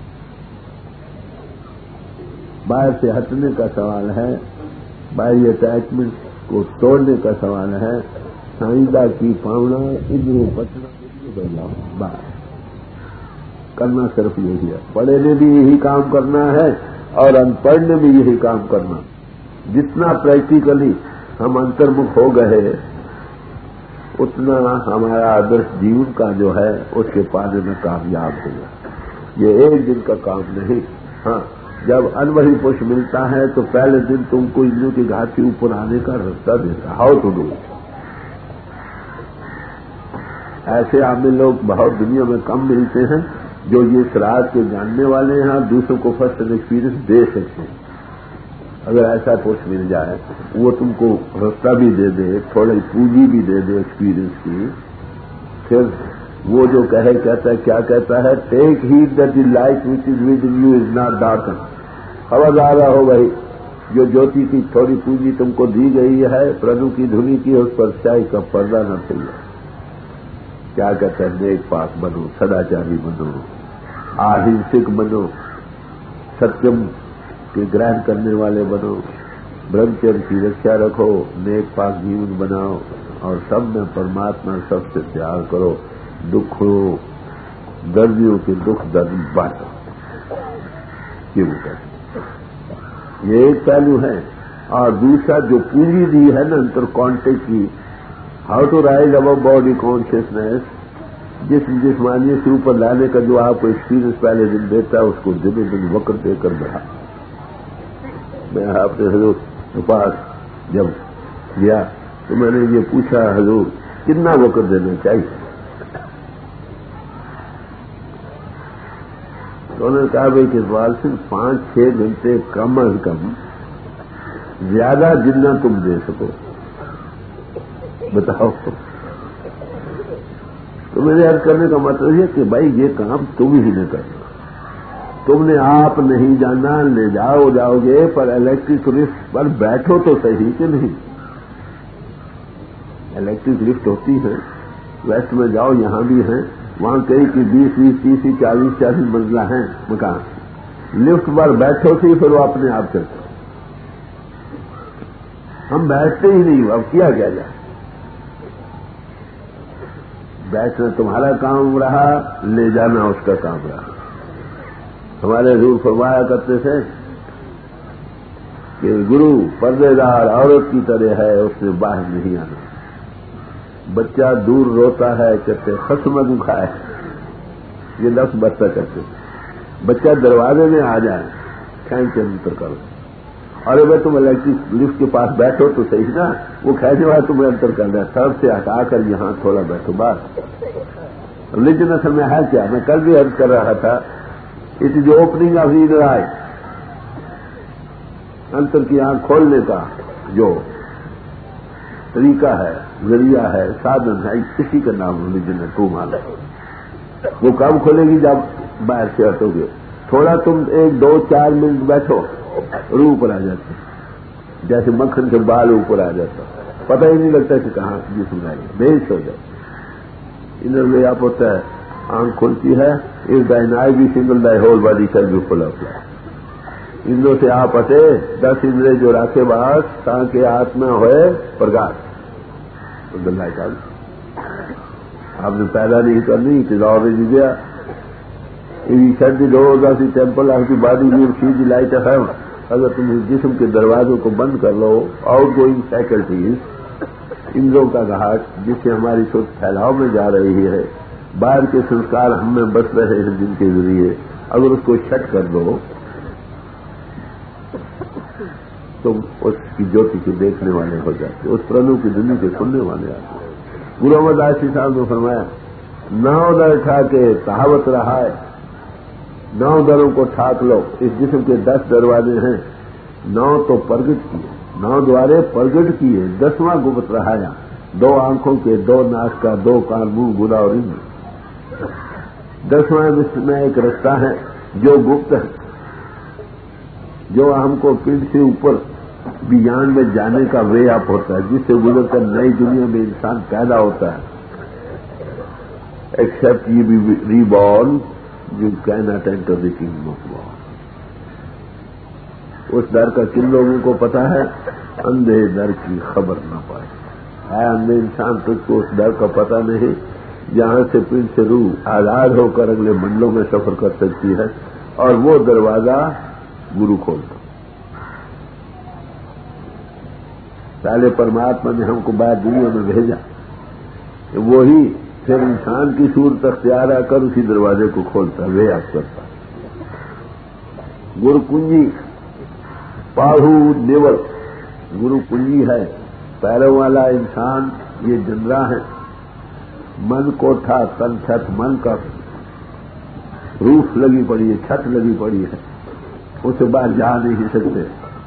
باہر سے ہٹنے کا سوال ہے، باہری اٹیچمنٹ کو توڑنے کا سوال ہے۔ سائندہ کی پاؤنا ادھر پٹنا بدلاؤ، باہر کرنا صرف یہی ہے۔ پڑھے نے بھی یہی کام کرنا ہے اور ان پڑھ نے بھی یہی کام کرنا۔ جتنا پریکٹیکلی ہم انترمکھ ہو گئے اتنا ہمارا آدرش جیون کا جو ہے اس کے پانے میں کامیاب ہوگا۔ یہ ایک دن کا کام نہیں۔ ہاں، جب انوری پش ملتا ہے تو پہلے دن تم کو انجو کی گھاٹی اوپر آنے کا راستہ دیتا، ہاؤ ٹو ڈو۔ ایسے عامل لوگ بہت دنیا میں کم ملتے ہیں جو یہ سراج کے جاننے والے ہیں، دوسروں کو فرسٹ ایکسپیرئنس دے سکتے ہیں۔ اگر ایسا پوسٹ مل جائے، وہ تم کو راستہ بھی دے دے، تھوڑی پونجی بھی دے دے ایکسپیرئنس کی، پھر وہ جو کہتا ہے کیا کہتا ہے؟ Take heed that the light which is within you is not darkness. خبردار رہو بھائی، جو جوتی کی تھوڑی پونجی تم کو دی گئی ہے پربھو کی دھنی کی، اس پر سیاہی کا پردہ نہ پھیلے۔ کیا کہتا ہے؟ نیک پاک بنو، سداچاری بنو، اہنسک بنو، ستیم کے گرہن کرنے والے بنو، برہمچر کی رکھیا رکھو، نیک پاک جیون بناؤ اور سب میں پرماتما سب سے پیار کرو، دکھوں دردیوں کے دکھ درد بانٹو۔ کیوں کہتے یہ ایک پہلو ہے۔ اور دوسرا جو پونجی دی ہے نا انتر کانٹیکٹ کی، how to rise above body consciousness, جسمانیت سے اوپر لانے کا جو آپ کو ایکسپیرئنس پہلے دن دیتا ہے، اس کو دن دن وقت دے کر بڑھا۔ میں اپنے حضور کے پاس جب گیا تو میں نے یہ پوچھا، حضور کتنا وقت دینا چاہیے؟ تو انہوں نے کہا بھائی کہ سوال صرف 5-6 گھنٹے کم از کم، زیادہ جتنا تم دے سکو بتاؤ۔ تو میرے عرض کرنے کا مطلب یہ کہ بھائی یہ کام تم ہی نے کرنا، تم نے آپ نہیں جانا، لے جاؤ گے پر الیکٹرک لفٹ پر بیٹھو تو صحیح کہ نہیں۔ الیکٹرک لفٹ ہوتی ہے، ویسٹ میں جاؤ یہاں بھی ہیں، وہاں کئی کی 20-20, 30, 40 منزلہ ہیں مکان، لفٹ پر بیٹھو سی پھر وہ اپنے آپ چلتا۔ ہم بیٹھتے ہی نہیں، اب کیا جائے؟ بیٹھنا تمہارا کام رہا، لے جانا اس کا کام رہا۔ ہمارے حضور فرمایا کرتے تھے کہ گرو پردے دار عورت کی طرح ہے، اس نے باہر نہیں آنا۔ بچہ دور روتا ہے، کہتے خصم دکھا ہے، یہ لفظ بچہ کہتے ہیں۔ بچہ دروازے میں آ جائے، کھینچ کے انتر کرو، ارے بھائی تم الیکٹرک لفٹ کے پاس بیٹھو تو صحیح نا، وہ کھینچنے والا تمہیں انتر کر رہا ہے، سر سے ہٹا کر یہاں تھوڑا بیٹھو بات. ریلیجن اصل میں ہے کیا؟ میں کل بھی عرض کر رہا تھا، it is opening of inner eye, انتر کی آنکھ کھولنے کا جو طریقہ ہے، ذریعہ ہے، سادھن ہے، اسی کا نام ریلیجن ہے. تو مانا وہ کب کھولے گی؟ جب باہر سے ہٹو گے. تھوڑا تم 1 2 4 منٹ بیٹھو، روح اوپر آ جاتی، جیسے مکھن کے بال اوپر آ جاتا، پتہ ہی نہیں لگتا کہ کہاں جسم آئی، بیش ہو جائے. انر وے آپ ہوتا ہے، آنکھ کھلتی ہے، اس دائن آئی بھی سنگل دائی ہول باڈی شیل بھی کھلا ہوا ہے. اندروں سے آپ ہٹے 10 اندرے جو راکھے باس تاکہ آتما ہوئے پرگاش. آپ نے پیدا نہیں کرنی کہ آلریڈی دیا. Shut the doors of the temple of the body you see the light of heaven. اگر تم اس جسم کے دروازوں کو بند کر لو، آؤٹ گوئنگ فیکلٹیز، اندروں کا گھاٹ جس سے ہماری سوچ پھیلاؤ میں جا رہی ہے، باہر کے سنسکار ہم میں بس رہے ہیں جن کے ذریعے، اگر اس کو شٹ کر دو تو اس کی جوتی کو دیکھنے والے ہو جاتے، اس پرانوں کی دنیا کے سننے والے آتے. گرو امر داس جی صاحب نے فرمایا، 9 در ٹھا کے کہاوت رہا ہے، 9 دروں کو ٹھاک لو. اس جسم کے 10 دروازے ہیں، 9 تو پرگٹ کیے، 9 دوارے پرگٹ کیے، 10واں گپت رہایا. 2 آنکھوں کے، 2 ناک کا، 2 کان، منہ، گدا اور ان. 10واں میں ایک رستہ ہے جو گپت ہے، جو ہم کو پیٹ سے اوپر بیان میں جانے کا وے اپ ہوتا ہے، جس سے گزر کر نئی دنیا میں انسان پیدا ہوتا ہے. Except you be reborn you can not enter the kingdom of God. اس در کا کن لوگوں کو پتا ہے؟ اندھے در کی خبر نہ پائے. ہے اندھے انسان، تجھ کو اس در کا پتا نہیں جہاں سے پیٹ سے روح آزاد ہو کر اگلے منڈلوں میں سفر کر سکتی ہے، اور وہ دروازہ گرو کھولتا. پہلے پرماتما نے ہم کو باہر دنیا میں بھیجا، وہی پھر انسان کی صورت اختیار آ کر اسی دروازے کو کھولتا، وہ آپ کرتا. گرو کنجی پاہو نیول، گرو کنجی ہے پیروں والا انسان، یہ جنرا ہے. من کوٹھا، تن چھت، من کا روف لگی پڑی ہے، چھت لگی پڑی ہے، اسے باہر جا نہیں سکتے.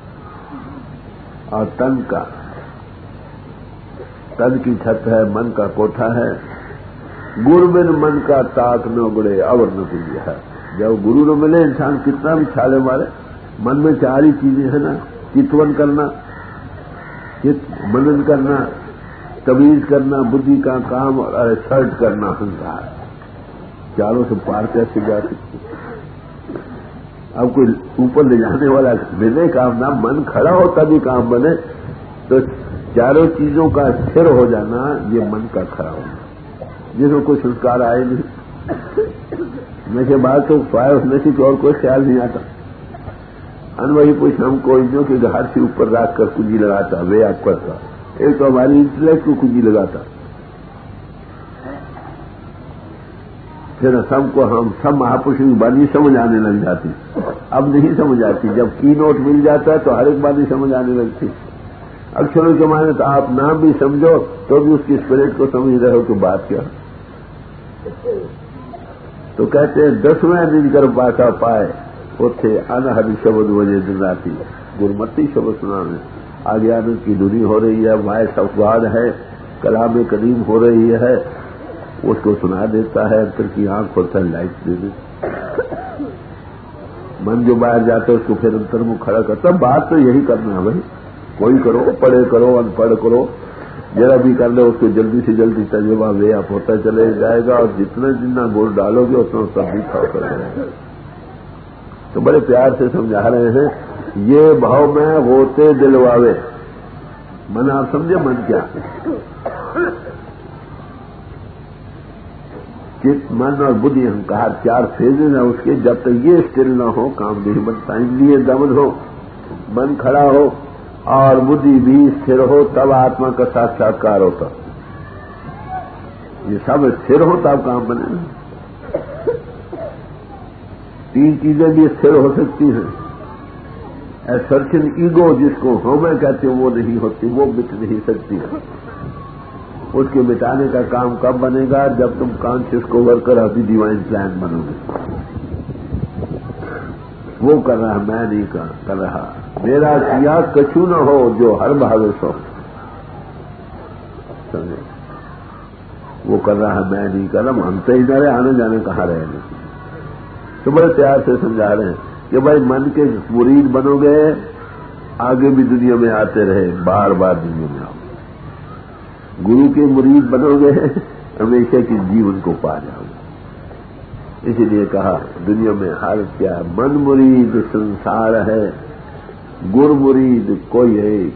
اور تن کی چھت ہے، من کا کوٹھا ہے. گر بن من کا تاک نہ اگڑے اور نہ تجھے ہے. جب گرو نہ ملے انسان کتنا بھی چھالے مارے. من میں 4 ہی چیزیں ہیں نا، چتون کرنا، منن کرنا، تمیز کرنا، بدھی کا کام، اور سرٹ کرنا ہنکار. چاروں سے پار کیسے جا سکتے؟ اب کوئی اوپر لے جانے والا ملے کام نہ، من کھڑا ہو تبھی کام بنے. تو چاروں چیزوں کا سر ہو جانا یہ من کا کھڑا ہونا، جس میں کوئی سنسکار آئے نہیں. نشے بعد تو فائر نشے کی اور کوئی خیال نہیں آتا. ان وہی کچھ ہم کو انجوں کے گھر سے اوپر رکھ کر کنجی لگاتا، وہ آپ کرتا. ایک تو ہماری انٹلیکٹ کو کنجی لگاتا، پھر ہم سب مہاپرشوں کی بانی سمجھ آنے لگ جاتی. اب نہیں سمجھ آتی. جب کی نوٹ مل جاتا ہے تو ہر ایک بانی سمجھ آنے لگتی. اکثروں کے معنی تو آپ نام بھی سمجھو تو بھی اس کی اسپرٹ کو سمجھ رہے ہو کہ بات کیا. تو کہتے ہیں 10ویں دن کر باقا پائے اتھے انہری شبد وجہ دن راتی. گرمتی شبد سنانے آگے آنند کی دھنی ہو رہی ہے، وائس آف گاڈ ہے، کلام کریم ہو رہی ہے، اس کو سنا دیتا ہے. انتر کی آنکھ کھولتا ہے، لائٹ دے دے. من جو باہر جاتا ہے اس کو پھر انتر میں کھڑا کرتا. بات تو یہی کرنا ہے بھائی، کوئی کرو، پڑھے کرو، ان پڑھ کرو، ذرا بھی کر لے، اس کو جلدی سے جلدی تجربہ وے آپ ہوتا چلے جائے گا. اور جتنا گڑ ڈالو گے اتنا سبزی کھا کر جائے گا. تو بڑے پیار سے سمجھا رہے ہیں، یہ بھاؤ میں ہوتے دلواوے. من آپ سمجھے من کیا؟ چت، من اور بدھی اہنکار 4 فیزز ہیں اس کے. جب تک یہ اسٹل نہ ہو کام نہیں بنتا. اس لیے دمن ہو، من کھڑا ہو اور بدھی بھی استھر ہو تب آتما کا ساتھکار ہوتا. یہ سب استھر ہو تب کام بنے. 3 چیزیں بھی استھر ہو سکتی ہیں. ایسرشن ایگو جس کو میں کہتے ہیں وہ نہیں ہوتی، وہ مٹ نہیں سکتی. اس کے مٹانے کا کام کب بنے گا؟ جب تم کانشیس کو worker of the divine plan بنو گے. وہ کر رہا، میں نہیں کر رہا. میرا کیا کچھ نہ ہو جو ہر بہاوے سو. سمجھے؟ وہ کر رہا ہے، میں نہیں کر رہا. مانتے ہی نہ رہے، آنے جانے کہاں رہے گا. تو بڑے پیار سے سمجھا رہے ہیں کہ بھائی من کے مرید بنو گے، آگے بھی دنیا میں آتے رہے، بار بار دنیا میں آؤ. گرو کے مرید بنو گے، ہمیشہ کی جیون کو پا جاؤ گے. اسی لیے کہا دنیا میں ہر کیا من مرید سنسار ہے، گر مرید کوئی ایک.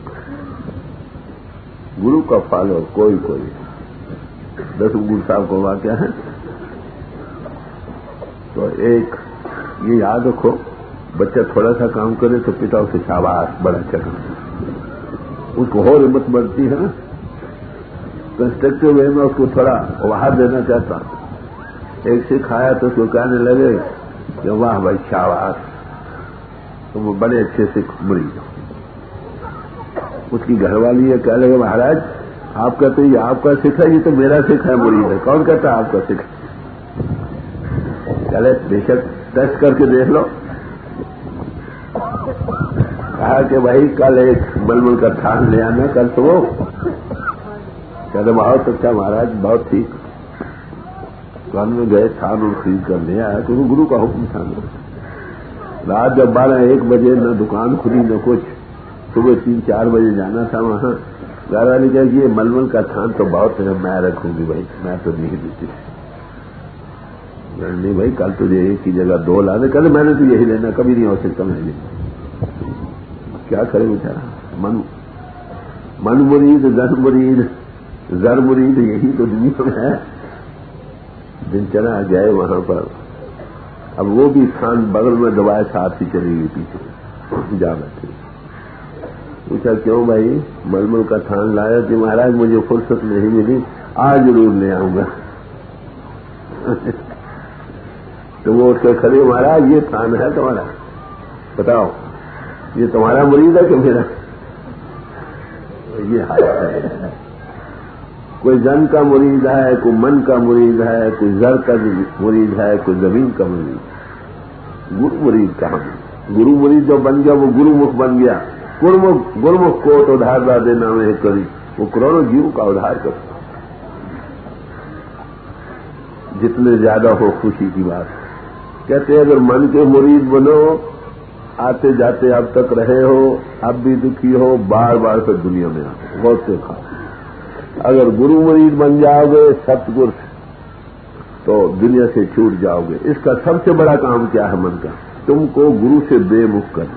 گرو کا فالو کوئی 10 گرو صاحب کو واقعہ ہے. تو ایک یہ یاد رکھو، بچہ تھوڑا سا کام کرے تو پتا اسے شاباش بڑا اچھا کام، اس کو اور ہمت بڑھتی ہے نا. کنسٹرکٹیو وے میں اس کو تھوڑا وہاں دینا چاہتا. ایک سے کھایا تو اس کو کہنے لگے کہ واہ بھائی شاباش، تم بڑے اچھے سے مرید ہو. اس کی گھر والی ہے، کہہ لگے مہاراج آپ کہتے یہ آپ کا سکھ ہے، یہ تو میرا سکھ ہے مرید ہے. کون کہتا ہے آپ کا سکھ؟ چلے بے شک ٹیسٹ کر کے دیکھ لو. کہا کہ بھائی کل ایک ململ کا تھان لے آنا کل تو وہ کہتے بہت اچھا مہاراج، بہت ٹھیک. کان میں گئے تھان اور خرید کر لے آیا، کیونکہ گرو کا حکم تھا. رات جب 12-1 بجے نہ دکان کھلی نہ کچھ، صبح 3-4 بجے جانا تھا وہاں. گھر والی کہا کہ یہ ململ کا تھان تو بہت ہے، میں رکھوں گی بھائی، میں تو نہیں دیتی. نہیں بھائی کل تجھے ایک کی جگہ 2 لانے. کہتے میں نے تو یہی لینا، کبھی نہیں ہو سکتا میں لینا. کیا کرے بیچارہ؟ من مرید، زن مرید، زر مرید، یہی تو دنیا میں ہے. دن چلا گئے وہاں پر. اب وہ بھی تھان بغل میں دبائے، ساتھ ہی چلی گئی پیچھے جا بیٹھے. پوچھا کیوں بھائی؟ ململ کا تھان لایا کہ مہاراج مجھے فرصت نہیں ملی، آج ضرور لے آؤں گا. تو وہ اٹھ کے کھڑے، مہاراج یہ تھان ہے تمہارا، بتاؤ یہ تمہارا مرید ہے کہ میرا؟ یہ حالت ہے. کوئی زن کا مرید ہے، کوئی من کا مرید ہے، کوئی زر کا مرید ہے، کوئی زمین کا مرید. گرو مرید کہاں؟ گرو مرید جو بن گیا وہ گرو مکھ بن گیا. گرمکھ کو تو ادھار دے نام ہے کری، وہ کروڑوں جیو کا ادھار کرتا. جتنے زیادہ ہو خوشی کی بات. کہتے ہیں اگر من کے مرید بنو، آتے جاتے اب تک رہے ہو، اب بھی دکھی ہو، بار بار پھر دنیا میں آتے غور سے کھا. اگر گرو مرید بن جاؤ گے ستگر تو دنیا سے چھوٹ جاؤ گے. اس کا سب سے بڑا کام کیا ہے من کا؟ تم کو گرو سے بے مکھ کرنا.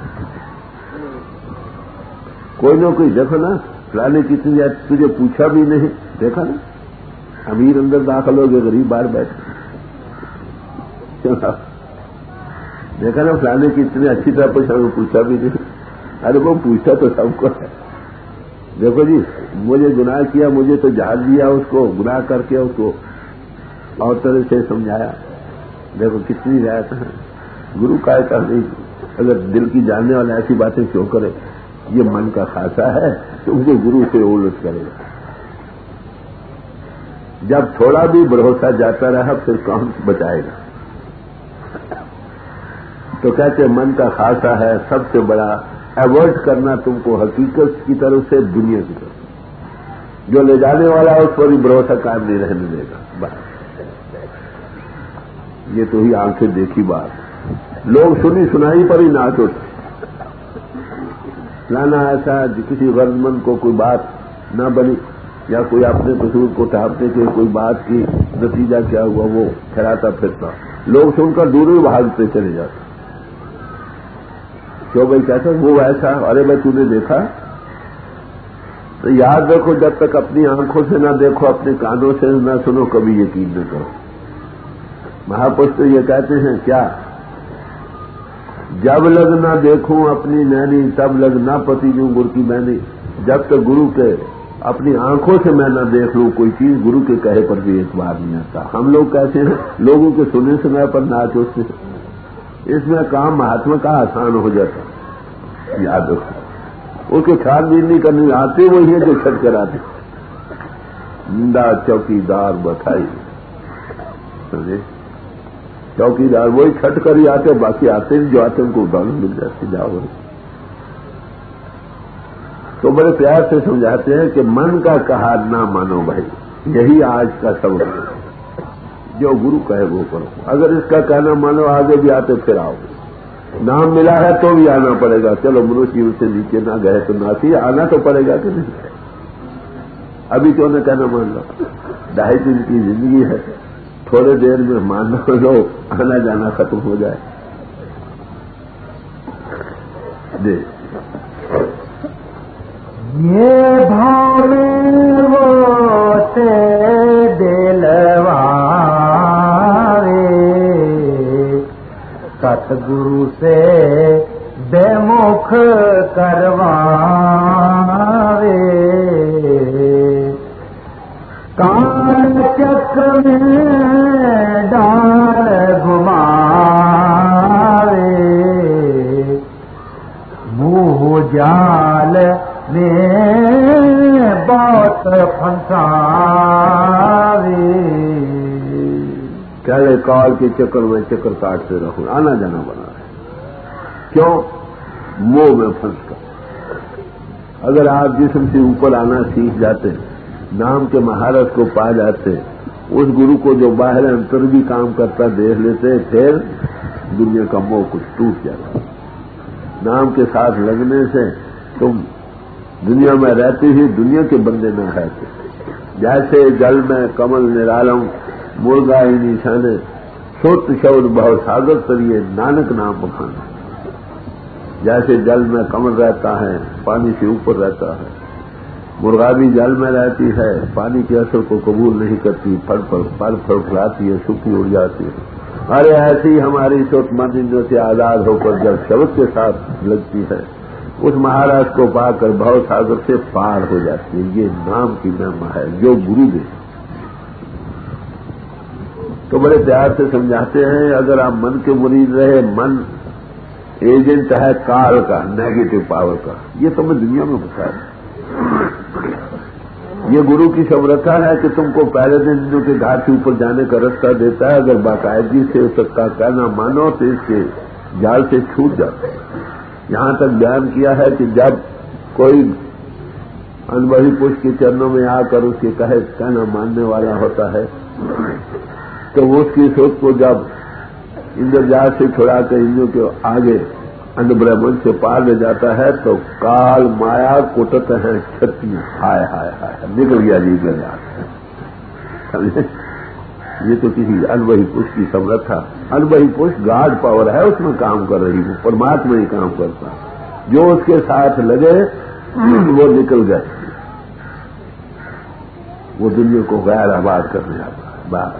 کوئی نہ کوئی دیکھو نا، فلانے کتنی تجھے پوچھا بھی نہیں، دیکھا نا امیر اندر داخل ہو گئے، غریب باہر بیٹھے. دیکھا نا فلانے کی اتنی اچھی طرح پوچھا بھی نہیں. ارے وہ پوچھتا تو سب کو ہے. دیکھو جی مجھے گناہ کیا، مجھے تو جہاد دیا، اس کو گناہ کر کے اس کو اور طرح سے سمجھایا. دیکھو کتنی رعایت ہے. گرو کا ایسا نہیں. اگر دل کی جاننے والا ایسی باتیں کیوں کرے؟ یہ من کا خاصا ہے تو مجھے گرو سے الٹ کرے گا. جب تھوڑا بھی بھروسہ جاتا رہا پھر کون بچائے گا؟ تو کہتے من کا خاصا ہے سب سے بڑا. ایوائڈ کرنا تم کو حقیقت کی طرف سے، دنیا کی طرف. جو لے جانے والا ہے اس پر بھی بھروسہ قائم نہیں رہنے دے گا. بس یہ تو ہی آنکھیں دیکھی بات. لوگ سنی سنائی پر ہی ناچ اٹھتے. لانا ایسا کسی غرض مند کو کوئی بات نہ بنی، یا کوئی اپنے قصور کو ٹھہرتے کہ کوئی بات کی نتیجہ کیا ہوا، وہ پھیلاتا پھرتا. لوگ سن کر دور ہی بھاگتے چلے جاتے. کیوں بھائی کہتا وہ ایسا؟ ارے بھائی تو نے دیکھا؟ تو یاد رکھو جب تک اپنی آنکھوں سے نہ دیکھو، اپنے کانوں سے نہ سنو، کبھی یقین نہ کرو. مہاپرش تو یہ کہتے ہیں کیا؟ جب لگ نہ دیکھوں اپنی نینی، تب لگ نہ پتی جوں گر کی مینی. جب تک گرو کے اپنی آنکھوں سے میں نہ دیکھ لوں کوئی چیز، گرو کے کہے پر بھی اعتبار نہیں آتا. ہم لوگ کہتے ہیں لوگوں کے سنے سنائے پر ناچ اٹھتے ہیں. اس میں کام مہاتما کا آسان ہو جاتا. یاد رکھو، اس کے خیال بھی نہیں کرنے آتے وہی ہے جو چھٹ کر آتے، زندہ چوکیدار بٹھائی، سمجھے؟ چوکیدار وہی چھٹ کر ہی آتے، باقی آتے جو آتے ان کو دولت مل جاتی، جاؤ۔ تو بڑے پیار سے سمجھاتے ہیں کہ من کا کہا نہ مانو بھائی، یہی آج کا سبق ہے، جو گرو کہے وہ کرو، اگر اس کا کہنا مانو آگے بھی آتے پھر آؤ، نام ملا ہے تو بھی آنا پڑے گا، چلو منوشی اس سے نیچے نہ گئے تو نہ سی آنا تو پڑے گا کہ نہیں؟ ابھی کیوں نہ کہنا مان لو، 2.5 دن کی زندگی ہے، تھوڑے دیر میں ماننا لو، آنا جانا ختم ہو جائے۔ جی یہ بھاوے وہ تے دلوارے، ستگرو سے بے مکھ کرواوے، کال چکر میں ڈال گھماوے، منہ جال میں بہت پھنساوے۔ پہلے کال کے چکر میں چکر کاٹتے رہو، آنا جانا بنا ہے، کیوں؟ منہ میں پھنس کر۔ اگر آپ جسم سے اوپر آنا سیکھ جاتے، نام کے مہارت کو پا جاتے، اس گرو کو جو باہر انتر بھی کام کرتا دیکھ لیتے، پھر دنیا کا موہ کچھ ٹوٹ جاتا۔ نام کے ساتھ لگنے سے تم دنیا میں رہتے ہی دنیا کے بندے نہ رہتے، جیسے جل میں کمل نرالم مرغا ہی نشانے، سوت شبد بہت ساگر تریے نانک نام بخانا۔ جیسے جل میں کمل رہتا ہے، پانی سے اوپر رہتا ہے، مرغا بھی جل میں رہتی ہے، پانی کے اثر کو قبول نہیں کرتی، پھل پھڑپھڑاتی ہے، سوکھی اڑ جاتی ہے۔ ارے ایسی ہماری سوت مندوں سے آزاد ہو کر جب شبد کے ساتھ لگتی ہے، اس مہاراج کو پا کر بھو ساگر سے پار ہو جاتی ہے۔ یہ نام کی مہما ہے جو گرو دے۔ تو بڑے پیار سے سمجھاتے ہیں، اگر آپ من کے مرید رہے، من ایجنٹ ہے کال کا، نیگیٹو پاور کا، یہ تو میں دنیا میں بتا رہا ہوں۔ یہ گرو کی سمرتھا ہے کہ تم کو پہلے دن کے گھاٹ کے اوپر جانے کا رستہ دیتا ہے، اگر باقاعدگی سے اس کا کہنا مانو تو اس کے جال سے چھوٹ جاتا ہے۔ یہاں تک بیان کیا ہے کہ جب کوئی انوہی پرش کے چرنوں میں آ کر اس کے کہنا ماننے والا ہوتا ہے تو وہ اس کی سوچ کو جب اندرجات سے چھڑا کر اندروں کے آگے اند برہمن سے پار لے جاتا ہے تو کال مایا کوٹت ہیں چھتی، ہائے ہائے ہائے نکل گیا جی سمجھے؟ یہ تو کسی انوہی پرش کی سمرتھا، انوہی پرش گاڈ پاور ہے، اس میں کام کر رہی ہے، پرماتما ہی کام کرتا، جو اس کے ساتھ لگے وہ نکل گئے، وہ دنیا کو غیر آباد کرنے آتا ہے بس۔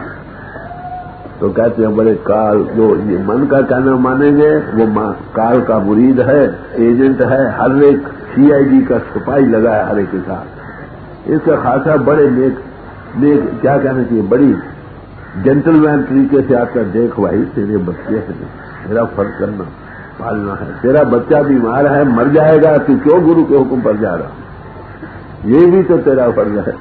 تو کہتے ہیں بڑے کال جو یہ من کا کہنا مانیں گے وہ کال کا مرید ہے، ایجنٹ ہے، ہر ایک CID کا سپاہی لگا ہے ہر ایک کے ساتھ، اس کا خاصا بڑے نیک کیا کہنا چاہیے، بڑی جینٹل مین طریقے سے آتا، دیکھ بھائی تیرے بچے ہیں، میرا فرض کرنا پالنا ہے، تیرا بچہ بیمار ہے مر جائے گا تو کیوں گرو کے حکم پر جا رہا، یہ بھی تو تیرا فرض ہے۔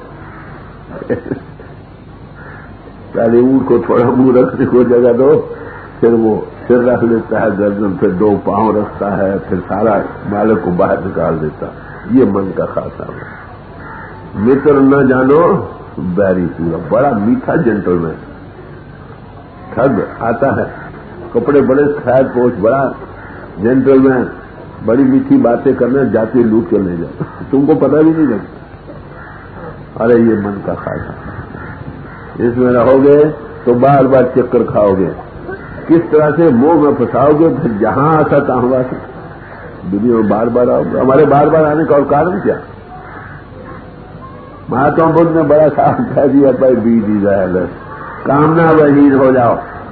پہلے اونٹ کو تھوڑا منہ رکھنے کو جگہ دو، پھر وہ سر رکھ لیتا ہے گردن، پھر 2 پاؤں رکھتا ہے، پھر سارا بالک کو باہر نکال دیتا، یہ من کا خاصا ہے۔ متر نہ جانو بیری پورا، بڑا میٹھا جینٹل مین، ٹھگ آتا ہے، کپڑے بڑے سفید پوش، بڑا جینٹل مین، بڑی میٹھی باتیں کرنا، جاتی لوٹ کر لے جاتا، تم کو پتہ بھی نہیں لگتا۔ ارے یہ من کا خاصا، اس میں رہو گے تو بار بار چکر کھاؤ گے، کس طرح سے منہ میں پھنساؤ گے، پھر جہاں آتا تہاں آتا، دنیا میں بار بار آؤ گے۔ ہمارے بار بار آنے کا اور کارن کیا؟ مہاتما بدھ نے بڑا صاف کہہ دیا، بھائی بی ڈیزائر، کامنا وہین ہو جاؤ،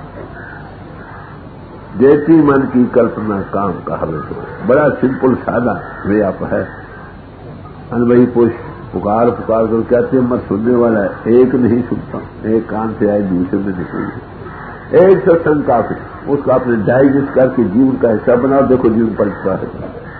جیسی من کی کلپنا کام کا حل ہو۔ بڑا سمپل سادہ وے اپ ہے۔ انوہی پرش پکار کر کہتے ہیں میں سننے والا ہے، ایک نہیں سنتا، ایک کان سے آئے دوسرے میں نکل گئی، ایک ستسنگ کافی، اس کو اپنے ڈائجسٹ کر کے جیون کا حصہ بناؤ، دیکھو جیون پلٹتا ہے۔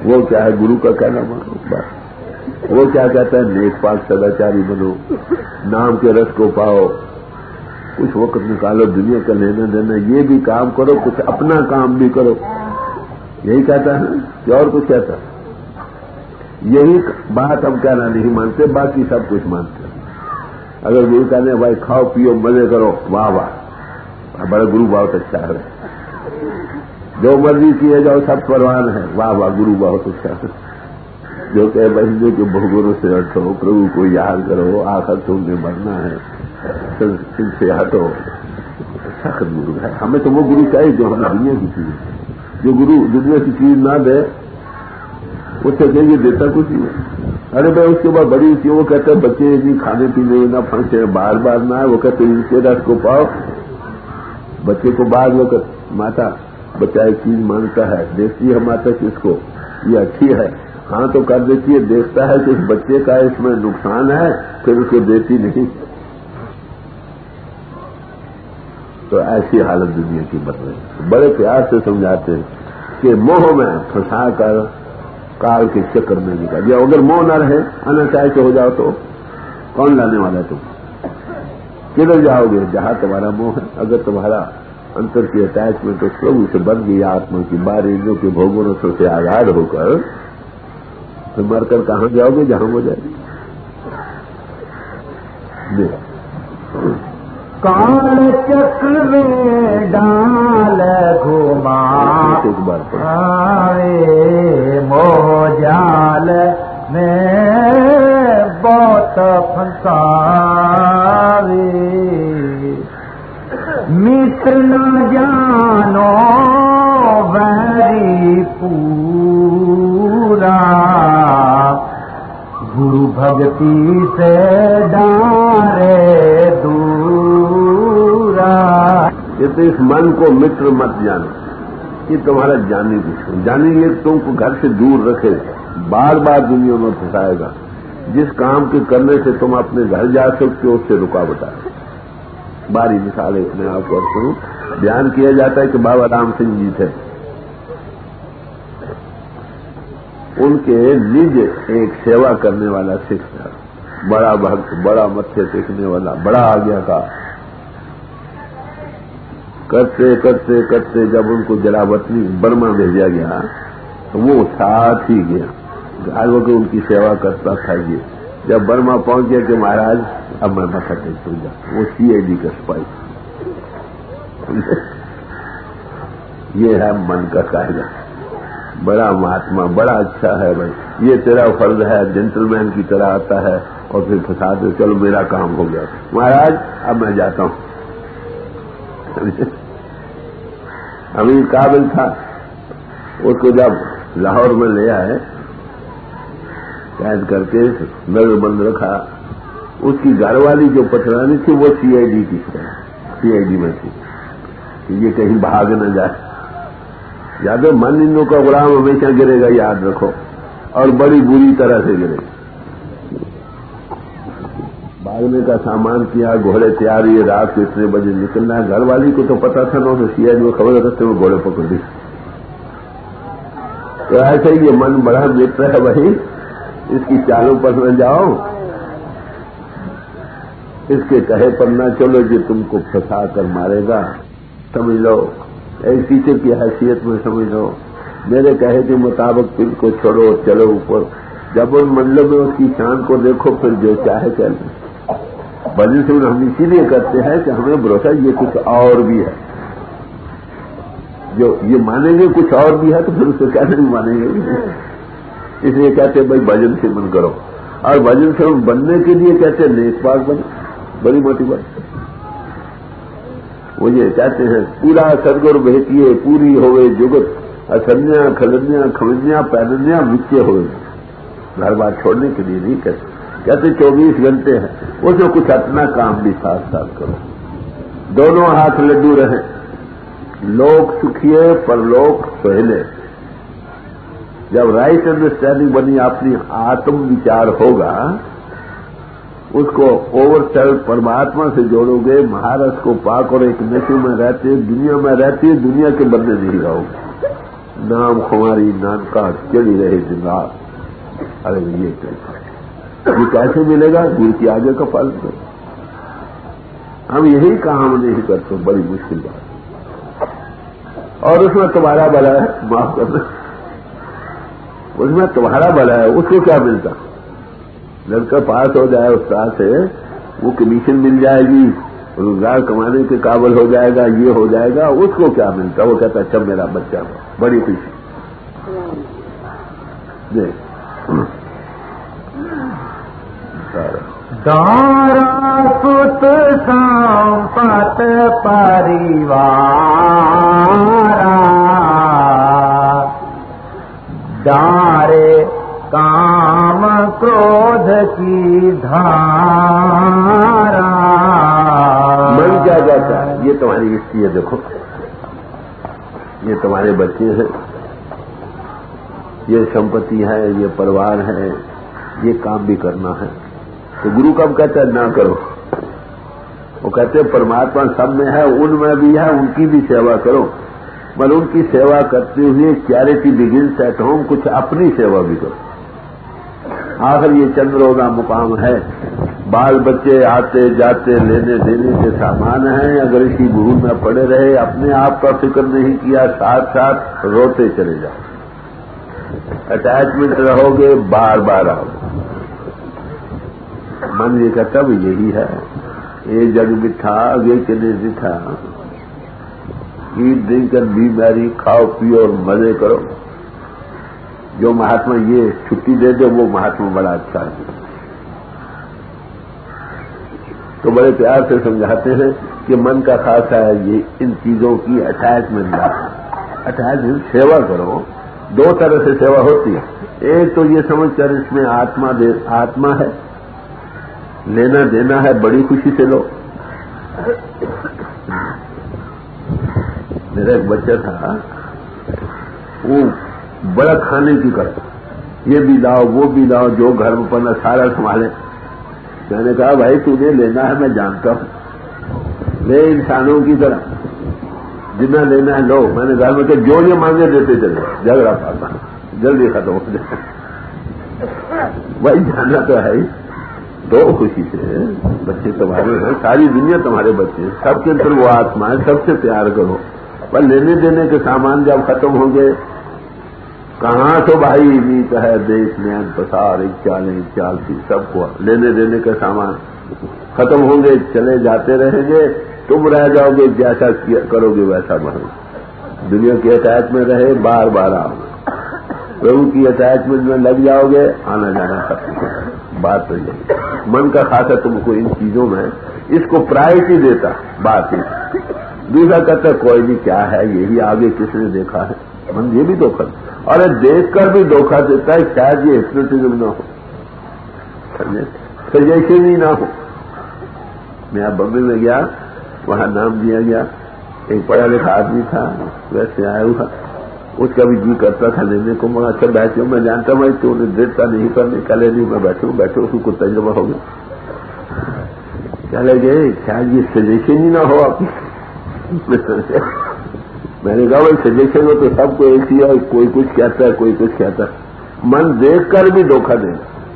وہ کیا ہے گرو کا کہنا مانو بس. وہ کیا کہتا ہے نیک پاک سداچاری بنو, نام کے رس کو پاؤ, کچھ وقت نکالو دنیا کا لینا دینا, یہ بھی کام کرو, کچھ اپنا کام بھی کرو. یہی کہتا ہے کہ اور کچھ کہتا ہے؟ یہی بات ہم کہنا نہیں مانتے, باقی سب کچھ مانتے ہیں. اگر گرو کہنے بھائی کھاؤ پیو مزے کرو, واہ واہ بڑا گرو بہت اچھا ہے, جو مرضی کیے جاؤ سب پروان ہے, واہ واہ گرو بہت اچھا ہے. جو کہ بہنوں کے بہگروں سے ہٹو, پربھو کو یاد کرو, آخر تم نے مرنا ہے, ان سے ہٹو, سخت گرو ہے. ہمیں تو وہ گرو چاہیے جو ہمیں دنیا کی چیز, جو گرو دنیا کی چیز نہ دے اس سے کہیں یہ دیتا کچھ نہیں. ارے بھائی اس کے بعد بڑی ہوتی ہے, وہ کہتے ہیں بچے جی کھانے پینے نہ پھنسے, بار بار نہ ہے, وہ کہتے ہیں ان کے رس کو پاؤ. بچے کو بعد وقت ماتا بچہ ایک چیز مانگتا ہے, دیکھتی ہے ماتا کہ اس کو یہ اچھی ہے, ہاں تو کر دیتی ہے, دیکھتا ہے کہ اس بچے کا اس میں نقصان ہے, پھر اس کو دیتی نہیں. تو ایسی حالت دنیا کی بن رہی ہے. بڑے پیار سے سمجھاتے ہیں کہ موہ میں پھنسا کر کال کے چکر میں نکال. یا اگر موہ نہ رہے, آنا چاہے کہ ہو جاؤ تو کون لانے والا ہے تم؟ کدھر جاؤ گے؟ جہاں تمہارا موہ ہے. اگر تمہارا انتر کی اٹیچمنٹ اس پربھو سے بن گئی, آتما کی باریوں کے بھوگوں سے آزاد ہو کر, تو مر کر کہاں جاؤ گے؟ جہاں ہو جائے گی. کال چکر میں ڈال گھما ایک بار موہ جال میں بہت پھنساوے, متر نہ جانو ویری پورا, گرو بھگتی سے ڈارے دورا. یہ تو اس من کو متر مت جانو, یہ تمہارا جانی دشمن. جانی یہ تم کو گھر سے دور رکھے, بار بار دنیا میں پھنسائے گا. جس کام کے کرنے سے تم اپنے گھر جا سکتے ہو اس سے رکاوٹ آئے. باری مثال اس میں آپ کو سنوں, بیان کیا جاتا ہے کہ بابا رام سنگھ جی تھے, ان کے نج ایک سیوا کرنے والا سکھ تھا, بڑا بھکت, بڑا متھے ٹیکنے والا, بڑا آگیا کا. کرتے کرتے کرتے جب ان کو جلاوطنی برما بھیجا گیا تو وہ ساتھ ہی گیا, گھر کے ان کی سیوا کرتا تھا. یہ جب برما پہنچ گیا کہ مہاراج اب میں متھا ٹیک گا, وہ CID کا سپاہی. یہ ہے من کا قاعدہ. بڑا مہاتما, بڑا اچھا ہے بھائی, یہ تیرا فرض ہے, جینٹل مین کی طرح آتا ہے اور پھر پھنسا دے, چلو میرا کام ہو گیا مہاراج اب میں جاتا ہوں. امیر قابل تھا, اس کو جب لاہور میں لے آئے قید کر کے نظر بند رکھا, اس کی گھر والی جو پٹرانی تھی وہ CID کی CID میں تھی کہ یہ کہیں بھاگ نہ جائے. یاد ہے, من انوں کا غلام ہمیشہ گرے گا, یاد رکھو, اور بڑی بری طرح سے گرے گا. بھاگنے کا سامان کیا, گھوڑے تیار ہوئے, رات کو اتنے بجے نکلنا ہے. گھر والی کو تو پتا تھا نا, تو CID میں خبر رکھتے ہوئے گھوڑے پکڑ لی. تو ایسے ہی یہ من بڑا متر ہے بھائی, اس کی چالوں پر نہ جاؤ, اس کے کہے پر نہ چلو, جو تم کو پھنسا کر مارے گا. سمجھ لو, ایک ٹیچر کی حیثیت میں سمجھ لو, میرے کہے کے مطابق پل کو چھوڑو اور چلو اوپر. جب ان منڈلوں میں اس کی شان کو دیکھو, پھر جو چاہے چل. بھجن سے ہم اسی لیے کرتے ہیں کہ ہمیں بھروسہ یہ کچھ اور بھی ہے. جو یہ مانیں گے کچھ اور بھی ہے تو پھر اس کو کیا نہیں مانیں گے. اس لیے کہتے ہیں بھائی بھجن سے من کرو, اور بھجن سے بننے کے لیے کہتے ہیں نیک پاک بنو. بڑی موٹی بات. وہ یہ کہتے ہیں پورا سدگر بہتیے پوری ہوئے جگت, اسنیا کھلنیا کھمنیا پہننیا وچے ہوئے. گھر بار چھوڑنے کے لیے نہیں کہتے 24 گھنٹے ہیں, اس میں کچھ اپنا کام بھی ساتھ ساتھ کرو. دونوں ہاتھ لڈو رہیں, لوک سکھیے پر لوک سہلے. جب رائٹ انڈرسٹینڈنگ بنی, اپنی آتم وچار ہوگا, اس کو اوور سیلف پرماتما سے جوڑو گے, مہارت کو پا کر ایک نشو میں رہتے, دنیا میں رہتی, دنیا کے بندے نہیں رہو گے. نام خماری نانکا چلی رہے دن رات. ارے یہ کیسے ملے گا؟ گرو کی آگے کا پالن کرو. ہم یہی کام نہیں کرتے، بڑی مشکل بات. اور اس میں تمہارا بھلا ہے، معاف کرنا، اس میں تمہارا بھلا ہے. اس کو کیا ملتا؟ لڑکا پاس ہو جائے استاد سے، وہ کمیشن مل جائے گی، روزگار کمانے کے قابل ہو جائے گا، یہ ہو جائے گا. اس کو کیا ملتا؟ وہ کہتا اچھا میرا بچہ ہو، بڑی خوشی. دارا سوت سمپت پریوار دارے کام کرودھ کی دھارا. من کیا کہتا ہے؟ یہ تمہاری ہسٹری ہے، دیکھو یہ تمہارے بچے ہیں، یہ سمپتی ہے، یہ پریوار ہے، یہ کام بھی کرنا ہے. تو گرو کب کہتا ہے نہ کرو؟ وہ کہتے ہیں پرماتما سب میں ہے، ان میں بھی ہے، ان کی بھی سیوا کرو. پر ان کی سیوا کرتے ہوئے چیریٹی بگنس ایٹ ہوم، کچھ اپنی سیوا بھی کرو. آخر یہ چند روزہ مقام ہے، بال بچے آتے جاتے لینے دینے کے سامان ہیں. اگر اسی بھول میں پڑے رہے، اپنے آپ کا فکر نہیں کیا، ساتھ ساتھ روتے چلے جاؤ. اٹیچمنٹ رہو گے، بار بار آؤ. من یہ کہتا بھی یہی ہے. یہ جگ مٹھا یہ کنے دکھا، ایٹ ڈرنک اینڈ بی میری، کھاؤ پیو اور مزے کرو. جو مہاتما یہ چھٹی دے دے وہ مہاتما بڑا اچھا ہے. تو بڑے پیار سے سمجھاتے ہیں کہ من کا خاصہ ہے یہ ان چیزوں کی اٹیچمنٹ نہ. اٹیچمنٹ سیوا کرو. دو طرح سے سیوا ہوتی ہے. ایک تو یہ سمجھ کر اس میں آتما ہے، لینا دینا ہے، بڑی خوشی سے لو. میرا ایک بچہ تھا، وہ بڑا کھانے کی کرتا، یہ بھی لاؤ وہ بھی لاؤ، جو گھر میں پڑنا سارا سنبھالے. میں نے کہا بھائی تجھے لینا ہے میں جانتا ہوں، لے انسانوں کی طرح، جتنا لینا ہے لو. میں نے گھر میں کہ جو یہ مانگے دیتے چلے، جھگڑا پاتا جلدی ختم ہو جائے. بھائی جانا تو ہے ہی. دو خوشی سے بچے تمہارے ہیں، ساری دنیا تمہارے بچے ہیں، سب کے اندر وہ آتما ہے، سب سے پیار کرو. پر لینے دینے کے سامان جب ختم ہوں گے، کہاں تو بھائی نیت ہے دیش میں پسار، ایک چال سی، سب کو لینے دینے کے سامان ختم ہوں گے، چلے جاتے رہیں گے. تم رہ جاؤ گے، جیسا کرو گے ویسا بھرو. دنیا کی اٹیچ میں رہے، بار بار آؤ گے. پربھو کی اٹیچمنٹ میں لگ جاؤ گے، آنا جانا ختم. بات تو یہ من کا خاصا تم کو ان چیزوں میں اس کو پرائرٹی دیتا. بات یہ دوسرا کہتا کوئی نہیں کیا ہے، یہی آگے کس نے دیکھا ہے. من یہ بھی دھوکہ، اور دیکھ کر بھی دھوکہ دیتا ہے. شاید یہ ہپنوٹزم نہ ہو، سجیشن ہی نہ ہو. میں بمبے میں گیا، وہاں نام دیا گیا، ایک پڑھا لکھا آدمی تھا، ویسے آیا ہوا، اس کا بھی جی کرتا تھا لینے کو. میں اچھا بیٹھے ہوں، میں جانتا ہوں تو انہیں دیتا نہیں کرنے کا، لے نہیں میں بیٹھے اس کو تجربہ ہو گیا. چلے گئے، شاید یہ سجیشن ہی نہ ہو آپ. میں نے کہا بھائی سجیشن ہو تو سب کو ایک ہی ہے، کوئی کچھ کہتا ہے کوئی کچھ کہتا ہے. من دیکھ کر بھی دھوکہ دے.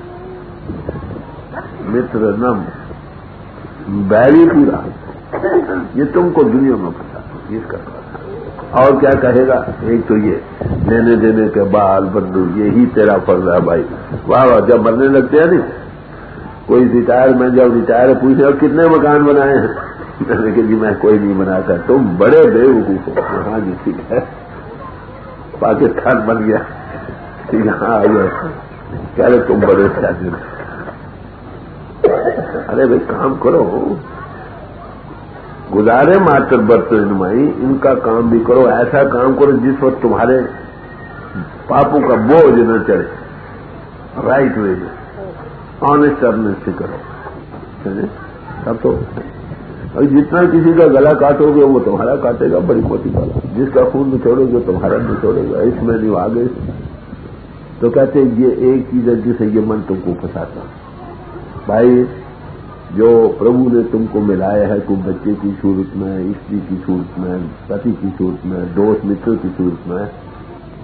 متر نم بیری پورا، یہ تم کو دنیا میں پتا اس کا. اور کیا کہے گا؟ ایک تو یہ لینے دینے کے بال بندو، یہی تیرا فرض ہے بھائی. واہ واہ. جب مرنے لگتے ہیں نہیں، کوئی ریٹائرمنٹ جب ریٹائر پوچھے اور کتنے مکان بنائے ہیں، میں نے کہا جی میں کوئی نہیں بناتا. تم بڑے بے وقوف ہو. ہاں جی ٹھیک ہے، پاکستان بن گیا، یہاں آ گئے، کہہ رہے تم بڑے شادی. ارے بھائی کام کرو، گزارے ماتر برت رہنمائی، ان کا کام بھی کرو. ایسا کام کرو جس وقت تمہارے پاپوں کا بوجھ نہ چڑھے. رائٹ وے میں آنےسٹ ارنیسٹ سے کرو. اب تو جتنا کسی کا گلا کاٹو گے وہ تمہارا کاٹے گا. بڑی موٹی بات. جس کا خون نچوڑو گے تمہارا نچوڑے گا. اس میں نہیں آگے. تو کہتے ہیں یہ ایک چیز ہے جسے یہ من تم کو پھنساتا. بھائی جو پربھو نے تم کو ملایا ہے، کوئی بچے کی صورت میں، استری کی صورت میں، پتی کی صورت میں، دوست متر کی صورت میں،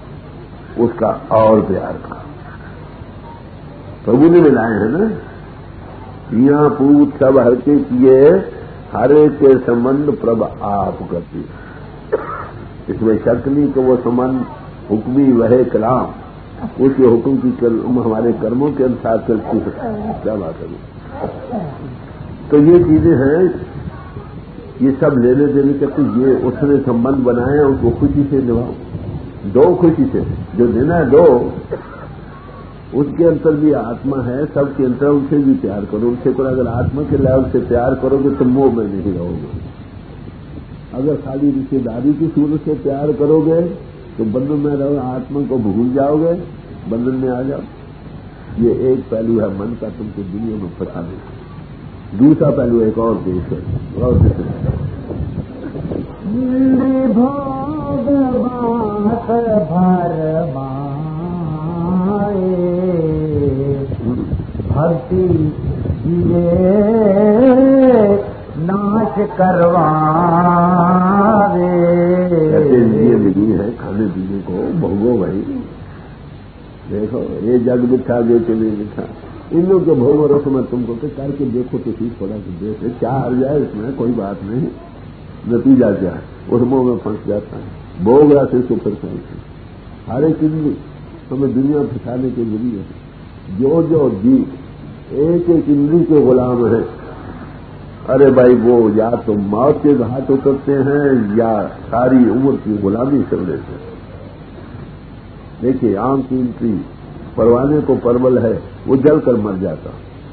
اس کا اور پیار کا پربھو نے ملائے ہیں نا. یہاں پوت سب ہر کے کیے ہر ایک کے سمبند پرب آپ کرتی. اس میں شک نہیں کہ وہ سمبند حکمی وہے کلام اس کے حکم کی ہمارے کرموں کے انسار چلتی ہے. کیا بات ہے. تو یہ چیزیں ہیں، یہ سب لینے دینے کے یہ اس نے سمبند بنائے اس کو خوشی سے نبھاؤ. دو خوشی سے جو دینا ہے دو. اس کے اندر بھی آتما ہے، سب کے اندر ان سے بھی پیار کرو. ان سے کرو. اگر آتما کے لیول سے پیار کرو گے تو موہ میں نہیں رہو گے. اگر خالی رشتے داری کی صورت سے پیار کرو گے تو بندھن میں رہو. آتما کو بھول جاؤ گے، بندھن میں آ جاؤ. یہ ایک پہلو ہے من کا تم کو دنیا میں پھنسا دے. دوسرا پہلو ایک اور دیش ہے اور بھکتی ناش کروا لیے ملی ہے کھانے پینے کو بھوگو بھائی. دیکھو یہ جگ بٹھا گئے کہ نہیں بٹھا. ان لوگ کے بھوگ اور رسم میں تم کو کر کے دیکھو تو ٹھیک پڑا کہ دیکھے کیا ہر جائے اس میں کوئی بات نہیں. نتیجہ کیا ہے اس منہ میں پھنس جاتا ہے. بھوگ رہا سے اس کو پھر پھنسے. ہر ایک انجلی ہمیں دنیا پھنسانے کے ذریعے جو جی ایک ایک انجلی کے غلام ہیں. ارے بھائی وہ یا تو موت کے گھاٹ اترتے ہیں یا ساری عمر کی غلامی کر لیتے ہیں. دیکھیے عام قیمتی پروانے کو پرول ہے وہ جل کر مر جاتا.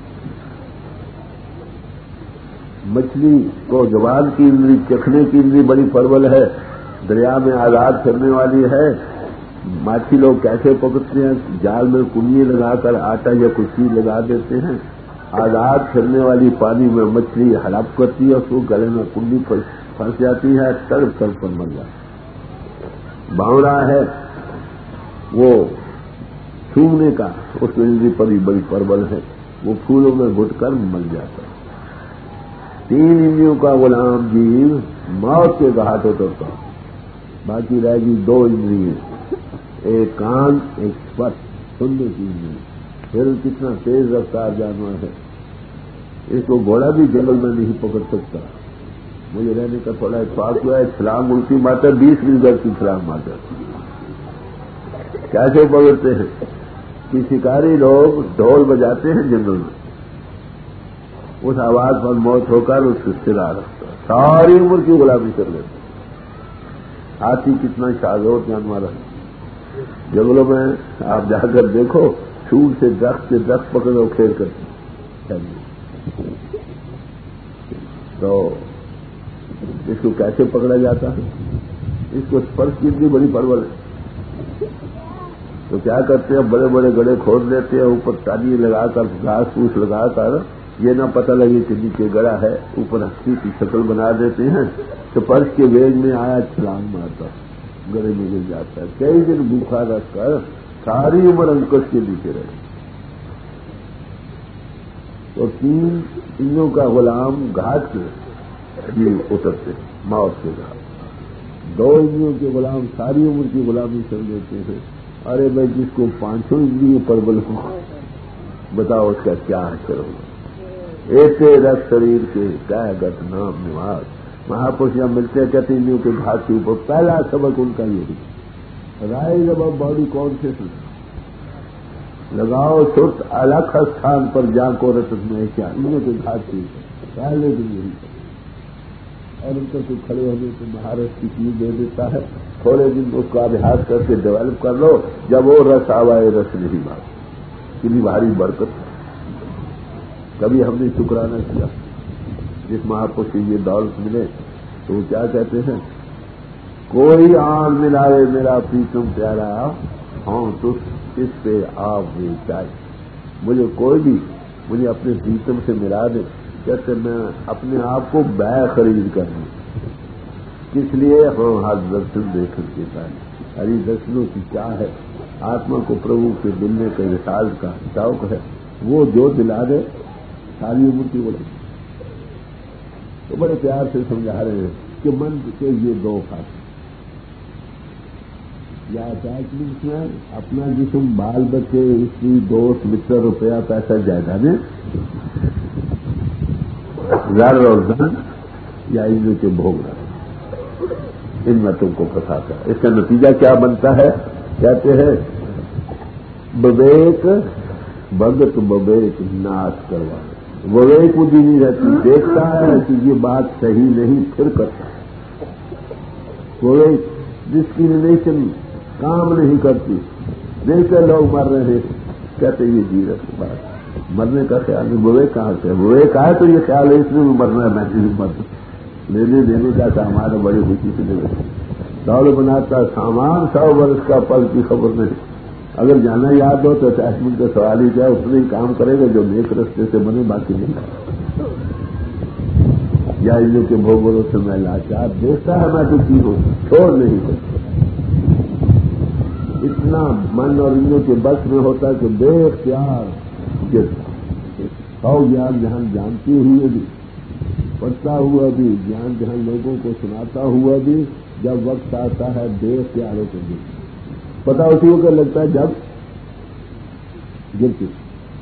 مچھلی کو زبان کی اندری چکھنے کی اندری بڑی پرول ہے، دریا میں آزاد کرنے والی ہے. ماچھی لوگ کیسے پکڑتے ہیں؟ جال میں کنی لگا کر آٹا یا کچھ چیز لگا دیتے ہیں. آزاد کرنے والی پانی میں مچھلی ہڑپ کرتی ہے، اس کو گلے میں کنڈی پھنس جاتی ہے، تڑپ تڑپ کر مر جاتی ہے. باوڑا ہے وہ چھونے کا اس میں پری بڑی پربل ہے، وہ پھولوں میں گھٹ کر مر جاتا ہے. تین انجلیوں کا غلام جیو موت کے گھاٹ اترتا. باقی رہ گئی دو انجلیاں، ایک کان ایک اسپرش سننے کی انجلی. پھر کتنا تیز رفتار جانور ہے، اس کو گھوڑا بھی جنگل میں نہیں پکڑ سکتا. مجھے رہنے کا تھوڑا اتفاق ہوا ہے، چھلانگ الٹی مارتا 20 میٹر کی چھلانگ مارتا. کیسے پکڑتے ہیں کہ شکاری لوگ ڈھول بجاتے ہیں جنگل میں، اس آواز پر موت ہو کر اس سے سرا رکھتا ہے. ساری عمر کی غلامی کر لیتے. ہاتھی کتنا شاذور جانور ہے. جنگلوں میں آپ جا کر دیکھو، سوٹ سے درخت پکڑو کھیل کرتے. تو اس کو کیسے پکڑا جاتا ہے؟ اس کو اسپرش کی اتنی بڑی پرول ہے. تو کیا کرتے ہیں؟ بڑے بڑے گڑھے کھود لیتے ہیں، اوپر تالی لگا کر گھاس پھوس لگا کر یہ نہ پتہ لگے کہ نیچے گڑا ہے، اوپر ہستی کی شکل بنا دیتے ہیں. تو پرش کے ویگ میں آیا چھلانگ مارتا گڑے میں گر جاتا ہے. کئی دن بھوکھا رکھ کر ساری عمر انکش کے نیچے رہے. تو تین انجلیوں کا غلام گھاٹ کے اترتے موت کے گھاٹ. دو انجلیوں کے غلام ساری عمر کی غلامی کر دیتے ہیں. ارے بھائی جس کو پانچوں انجلیوں پربل ہو بتاؤ اس کا کیا حشر ہوگا. ایسے رکھ شریر کے کیا گت نام نواس. مہاپرش جب ملتے ہیں کہتے انجلیوں کے گھاٹ کے اوپر پہلا سبق ان کا یہ رائے جب اب باڈی کانشیسنس لگاؤ چھٹ الگ استھان پر جا کو رتت میں کیا انجلیوں کے گھاٹ کے پہلے دن یہی. اور ان کو کھڑے ہونے سے مہارت کی چیز دے دیتا ہے. تھوڑے دن اس کا ابحاس کر کے ڈیولپ کر لو، جب وہ رس آوائے رس نہیں بات. کتنی بھاری برکت. کبھی ہم نے شکرانہ کیا جس مہاپرش سے یہ دولت ملے تو وہ کیا کہتے ہیں؟ کوئی آن ملائے میرا پریتم پیارا، ہاں تو اس پہ آپ یہ چاہیے. مجھے کوئی بھی مجھے اپنے پریتم سے ملا دے. کہتے میں اپنے آپ کو بے خرید کر دوں. کس لیے؟ ہاں ہر درشن دیکھ کے پہلے ہری درشنوں کی کیا ہے؟ آتما کو پربھو کے ملنے کے وصال کا شوق ہے. وہ جو دلا دے ساری عمر کی بڑی. تو بڑے پیار سے سمجھا رہے ہیں کہ من کے یہ دو خاص یا اٹیچمنٹ میں اپنا جسم بال بچے اسٹری دوست متر روپیہ پیسہ جائیدادیں زر اور زن یا ان کے بھوگ رہے ان میں تم کو پھنساتا ہے. اس کا نتیجہ کیا بنتا ہے؟ کہتے ہیں بویک بھگت بویک ناش کروا. وویک بدھی نہیں رہتی، دیکھتا ہے کہ یہ بات صحیح نہیں پھر کرتا ہے. وویک ڈسکریمنیشن کام نہیں کرتی. دیکھتے لوگ مر رہے ہیں کہتے یہ جی رہے بات مرنے کا خیال نہیں. وویک کہاں سے؟ وویک آئے تو یہ خیال ہے اس میں بھی مرنا ہے میں نہیں مرنا. لینے دینے کا سامان ہے بڑی خوشی سے لے دوڑ بناتا سامان 100 برس کا پل کی خبر نہیں. اگر جانا یاد ہو تو اٹیچمنٹ کا سوال ہی کیا اتنے ہی کام کرے گا جو نیک رستے سے بنے باقی نہیں. یا ان کے بھوگولوں سے میں لاچار دیکھتا ہے میں تو کی ہوں چھوڑ نہیں سکتا. اتنا من اور انوں کے بس میں ہوتا کہ بے اختیار سو گیان جہان جانتے ہوئے بھی پڑھتا ہوا بھی جان جہاں لوگوں کو سناتا ہوا بھی جب وقت آتا ہے بے اختیار ہو کر بھی پتا اسی کو کیا لگتا ہے جب گرتی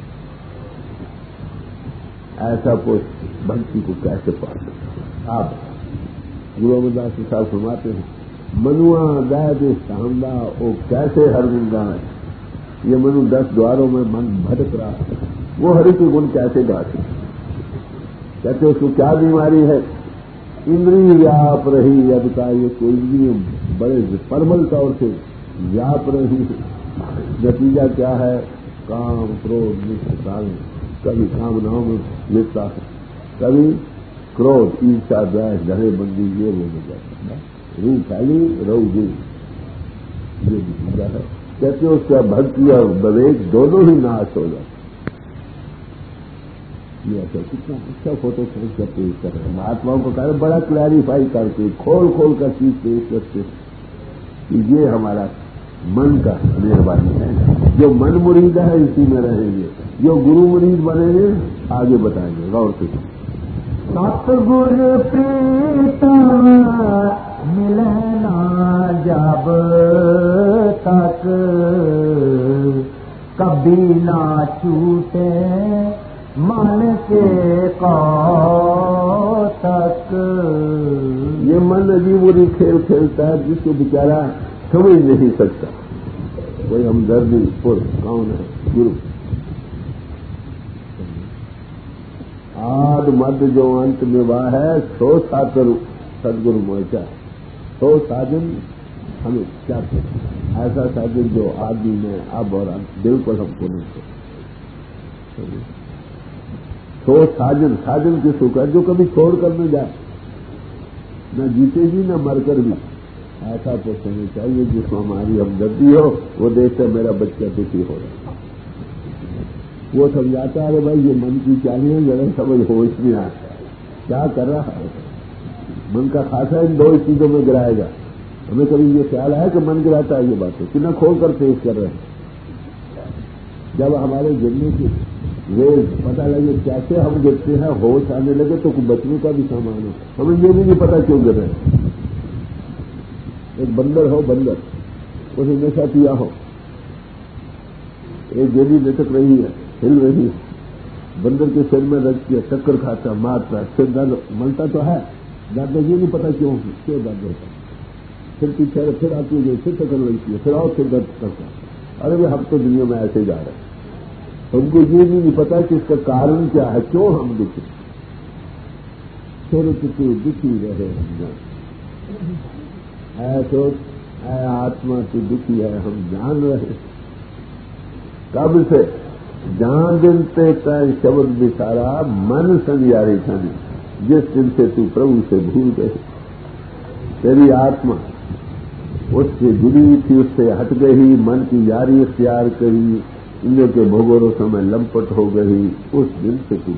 ایسا کوئی بھکتی کو کیسے پا سکتا. آپ گرو امرداس صاحب فرماتے ہیں منوا دید ساندا او کیسے ہر گن گائے. یہ منو 10 دواروں میں من بھٹک رہا ہے وہ ہری کے گن کیسے گاتے. کہتے اس کو کیا بیماری ہے؟ اندری ویاپ رہی. اب کا یہ کوئی اندری بڑے پربل طور سے ویاپ رہی. نتیجہ کیا ہے؟ کام کروڑ نشان کبھی کامناؤں میں لکھتا ہے کبھی کروڑ عیسا دویش گھڑے بندی یہ وہ ہو جاتا ہے. روح پھیلی رو گئی یہ نتیجہ ہے. کہتے اس کا بھکتی اور بویک دونوں ہی ناش ہو جاتے. یہ ایسا کتنا اچھا فوٹو کھینچ کر پیش کر رہے ہیں. مہاتماؤں کو کہہ رہے بڑا کلیریفائی کر کے کھول کھول کر چیز پیش کرتے کہ یہ ہمارا من کا مہربانی ہے. جو من مرید ہے اسی میں رہیں گے، جو گرو مرید بنے گے آگے بتائیں گے. غور سے ستگور پریتم ملنا جب تک کبھی نہ چھوٹے من کے تک. یہ من عجیب وری کھیل کھیلتا ہے جس کو بیچارہ سمجھ نہیں سکتا. کوئی ہمدردی پر کون ہے؟ گرو. آد مد جو انت میں واہ ہے سو ساتر سدگرو موچا. 100 ساجن ہمیں کیا کریں؟ ایسا ساجن جو آدمی میں اب اور بالکل ہم کو نہیں کرتے. 100 ساجن کس کو کہتے جو کبھی چھوڑ کر نہ جائے، نہ جیتے بھی نہ مر کر بھی. ایسا تو ہونا چاہیے جس کو ہماری ہمدردی ہو. وہ دیکھ کر میرا بچہ دکھی ہو رہا ہے. وہ سمجھاتا ہے بھائی یہ من کی چالیاں ذرا سمجھ ہوش میں آ کیا کر رہا ہے. من کا خاصا ان 2 چیزوں میں گرائے گا. ہمیں کبھی یہ خیال ہے کہ من گراتا ہے یہ بات ہے کتنا کھول کر پیش کر رہے ہیں. جب ہمارے گرنے کی ویز پتہ لگے کیسے ہم گرتے ہیں ہوش آنے لگے تو بچنے کا بھی سامان ہو. ہمیں یہ بھی نہیں پتا کیوں گر رہے ہیں. ایک بندر ہو بندر اسے نشہ پیا ہو، ایک گیلی لٹک رہی ہے ہل رہی ہے، بندر کے سر میں رکھ کے چکر کھاتا مارتا پھر درد ملتا تو ہے درد یہ نہیں پتا کیوں درد ہوتا. پھر پیچھے پھر آتی ہے پھر چکر لگتی ہے پھر اور پھر درد کرتا. ارے بھائی ہم تو دنیا میں ایسے جا رہے ہیں. ہم کو یہ بھی نہیں پتا کہ اس کا کارن کیا ہے کیوں ہم دکھی. پھر کتنی دکھی رہے اے آتما تو دکھی ہے ہم جان رہے. کب سے جان دن تے شبد بسارا من سنیاری تھنی. جس دن سے تو پربھو سے بھول گئے تیری آتما اس سے جڑی تھی اس سے ہٹ گئی. من کی یاری اختیار کری ان کے بھوگوروں سے میں لمپٹ ہو گئی. اس دن سے تو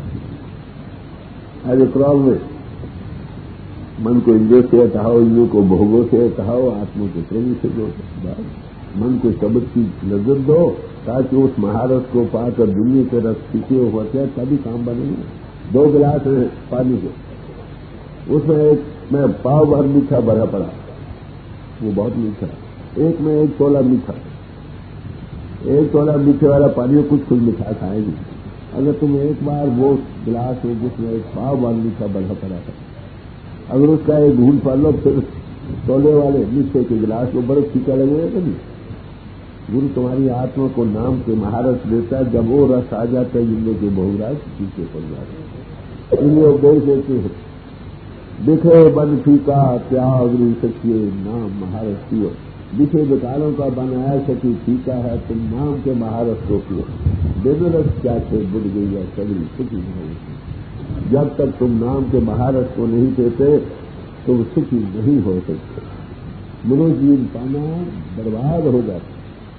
ایز اے کرال میں من کو انجو سے ہٹاؤ انجو کو بھوگوں سے ہٹاؤ آتما کو پربھو سے جوڑو. من کو شبد کی لذت دو تاکہ اس مہارت کو پا کر دنیا کے رس سیکھے ہوتے ہیں تبھی کام بنے گا. 2 گلاس ہیں پانی کے اس میں ایک میں پاؤ بھر میٹھا بھرا پڑا وہ بہت میٹھا ایک میں 1 تولہ میٹھا، 1 تولہ میٹھے والا پانی کچھ میٹھا کھائے گی. اگر تم ایک بار وہ گلاس ہے جس میں 1 پاؤ بار میٹھا بڑھا پڑا ہے، اگر اس کا ایک گھونٹ پڑ لو پھر تولے والے میٹھے کے گلاس کو بڑے پھیکا لگے گا. کبھی گرو تمہاری آتما کو نام کے مہارت دیتا ہے. جب وہ رس آ جاتا ہے جن کے بہوراج پیچھے پڑ جاتے ہیں. ان لوگ دیکھ دیتے ہیں دکھے بن پھیکا پیاگ ری سکیے نام مہارت پیو. دکھے بکالوں کا بنایا سکی پھیکا ہے تم نام کے مہارت کو پیو. بے رس کیا سے بڑھ گئی ہے سگری سکھی نہیں ہوتی. جب تک تم نام کے مہارت کو نہیں دیتے تم سکھی نہیں ہو سکتے. منو جیون پانا برباد ہو جاتا.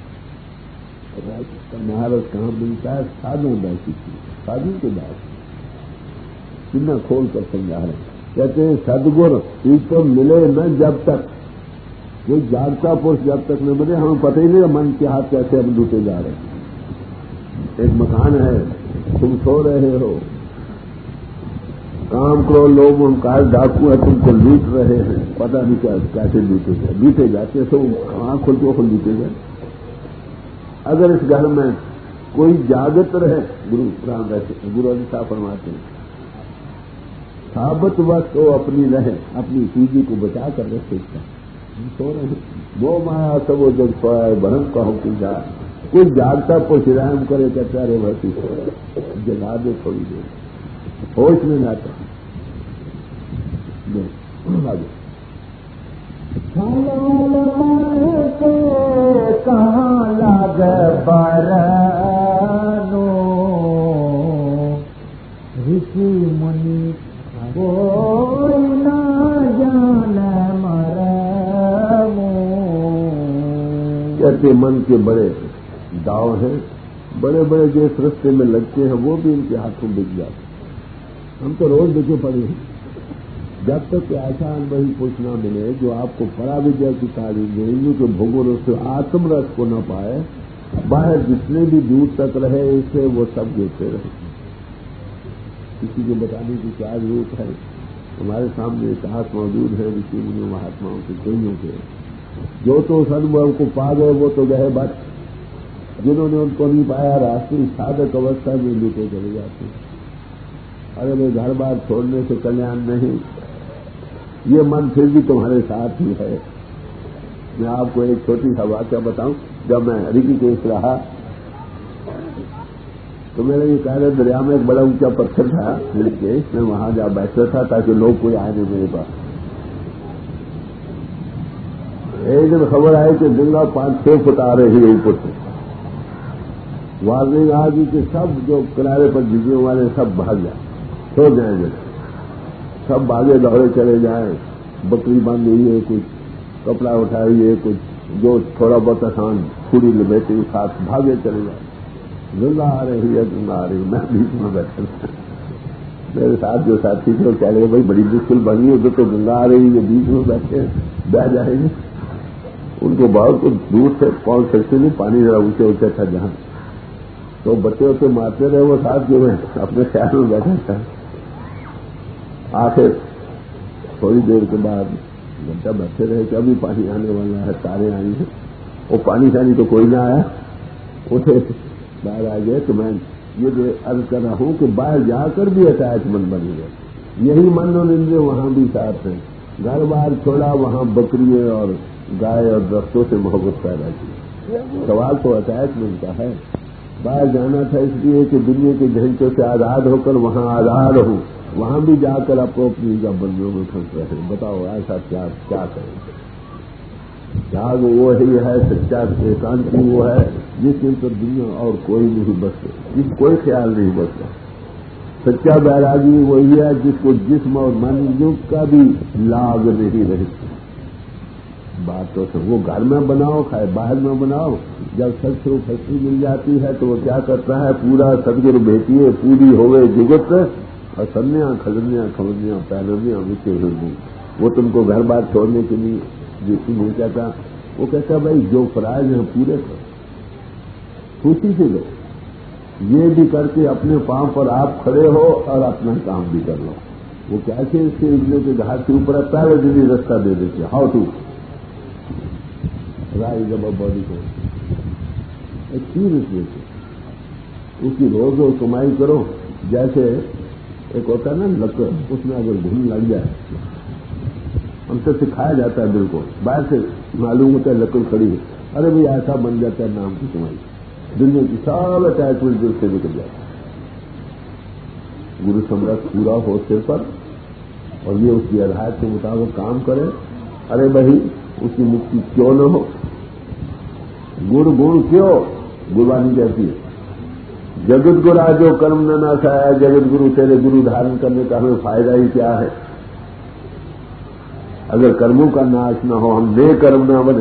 کا مہارت کہاں ملتا ہے؟ سادھوں بیٹھی تھی، سادھو کے بعد کتنا کھول کر سمجھا رہے ہیں. کہتے ہیں سدگر اس کو ملے نہ جب تک، کوئی جاگتا پوش جب تک نہ ملے. ہمیں پتہ ہی نہیں من کے ہاتھ کیسے ہم لوٹے جا رہے ہیں. ایک مکان ہے، تم سو رہے ہو، کام کرو، لوگ ان کا ڈاکو ہے تم کو لوٹ رہے ہیں، پتہ نہیں کیسے لوٹے جاتے سو آنکھ کھل کے لوٹے جائے. اگر اس گھر میں کوئی جاگت رہے، گرو صاحب فرماتے ہیں ثابت وقت وہ اپنی رہے، اپنی سوجی کو بچا کر رکھے. ہم سو رہے ہیں وہ مایا سب وہ جب سوائے برہم کہو کہ جا. کوئی جاگتا پوچھ رحم کرے کہتا رے بھرتی جگا دے تھوڑی دیر، ہوش میں جاتا. کہاں لگ برانو رشی منی کوئی نہ جان مرمو. کہتے من کے بڑے داؤ ہیں، بڑے بڑے جو اس رستے میں لگتے ہیں وہ بھی ان کے ہاتھوں بک جاتے. ہم تو روز دیکھے پڑے ہیں. جب تک کہ آسان وہی کچھ نہ ملے جو آپ کو پرا ودیا کی تعلیم دے، ان کے بھوگوں سے آتم رس کو نہ پائے، باہر جتنے بھی دور تک رہے اسے وہ سب دیتے رہے. کسی کو بتانے کی کیا ضرورت ہے؟ ہمارے سامنے اتہاس موجود ہے رشی منیوں مہاتماؤں کے کئیوں کے، جو تو اس انوبھو کو پا گئے وہ تو گئے، بس جنہوں نے ان کو نہیں پایا راستے سادک اوستھا میں لوٹے چلے جاتے ہیں. ارے بھائی گھر بار چھوڑنے سے کلیان نہیں، یہ من پھر بھی تمہارے ساتھ ہی ہے. میں آپ کو ایک چھوٹی سا واقعہ بتاؤں. جب میں ریکی کیس رہا تو میرے یہ کہہ دریا میں ایک بڑا اونچا پتھر تھا کیس میں وہاں جا بیٹھتا تھا تاکہ لوگ کوئی آئے نہیں میرے پاس. ایک دن خبر آئی کہ گنگا 5-6 فٹ آ رہی ہے اوپر سے. وارننگ آ گئی کہ سب جو کنارے پر جھگیوں والے سب بھاگ جائیں، سو جائیں گے، سب بھاگے دوڑے چلے جائیں. بکری باندھ ہوئی ہے، کچھ کپڑا اٹھائی ہے، کچھ جو تھوڑا بہت آسان چھری لپیٹی ساتھ بھاگے چلے جائیں. گنگا آ رہی ہے، گنگا آ رہی ہے. میں بیچ میں بیٹھا میرے ساتھ جو ساتھی تھے وہ کہہ رہے بھائی بڑی مشکل بنی ادھر تو گنگا آ رہی ہے، بیچ میں بیٹھے بہ جائیں گے. ان کو بہت کچھ دور سے پہنچ سکتے نہیں، پانی ذرا اونچے اونچے تھا جہاں، تو بچے اسے مارتے رہے. وہ ساتھ جو ہے اپنے خیال میں بیٹھا تھا. آخر تھوڑی دیر کے بعد گھنٹہ بیٹھے رہے کہ ابھی پانی آنے والا ہے، تارے آئی ہیں. وہ پانی شانی تو کوئی نہ آیا. اسے باہر آ گئے. تو میں یہ عرض کر رہا ہوں کہ باہر جا کر بھی اٹیچ من بن گئے. یہی من و نندے وہاں بھی ساتھ ہیں. گھر بار چھوڑا، وہاں بکریے اور گائے اور درختوں سے محبت پیدا کی. سوال تو اٹیچمنٹ کا ہے. باہر جانا تھا اس لیے کہ دنیا کے گھنٹوں سے آزاد ہو کر وہاں آزاد ہوں، وہاں بھی جا کر آپ کو اپنی بندیوں میں پھنس رہے. بتاؤ ایسا کیا کریں؟ جاگ وہی ہے سچا ایکانتی، وہ ہے جس دن پر دنیا اور کوئی نہیں بچے، جس کوئی خیال نہیں بچتا. سچا بیراگی وہی ہے جس کو جسم اور من یوگ کا بھی لاگ نہیں رہتی. بات تو وہ گھر میں بناؤ کھائے باہر میں بناؤ. جب ستسرو پھسری مل جاتی ہے تو وہ کیا کرتا ہے؟ پورا سدگر بیٹیے پوری ہوئے جگت اور سنیاں کھلنیاں کھمنیاں پہلنیاں مچے ہوئی. وہ تم کو گھر بار چھوڑنے کے لیے جیسی نہیں کہتا. وہ کہتا بھائی جو فرائض ہیں پورے کرو، خوشی سے لو. یہ بھی کر کے اپنے پاؤں پر آپ کھڑے ہو اور اپنا کام بھی کر لو. وہ کیسے اس کے اجلے کے گھاٹ کے اوپر پہلے دن ہی رستہ دے دیتے. How to rise above body کو ایکسپیرئنس لیتے اس کی روز روز کمائی کرو. جیسے ایک ہوتا ہے نا لکڑ, اس میں اگر گھن لگ جائے, ہم سے سکھایا جاتا ہے بالکل باہر سے معلوم ہوتا ہے لکڑ کھڑی ہے, ارے بھائی ایسا بن جاتا ہے نام کی کمائی, دنیا کی سب اٹیچمنٹ دل سے نکل جاتا ہے. گرو سمرت پورا ہو سر پر اور یہ اس کی ہدایت کے مطابق کام کرے. ارے بھائی اس کی مکتی کیوں نہ ہو, گڑ کیوں گروانی کہتی ہے. جگت گرا جو کرم نہ ناسایا, جگت گرو تیرے گرو دھارن کرنے کا ہمیں فائدہ ہی کیا ہے اگر کرموں کا ناش نہ ہو, ہم بے کرم نہ بنے.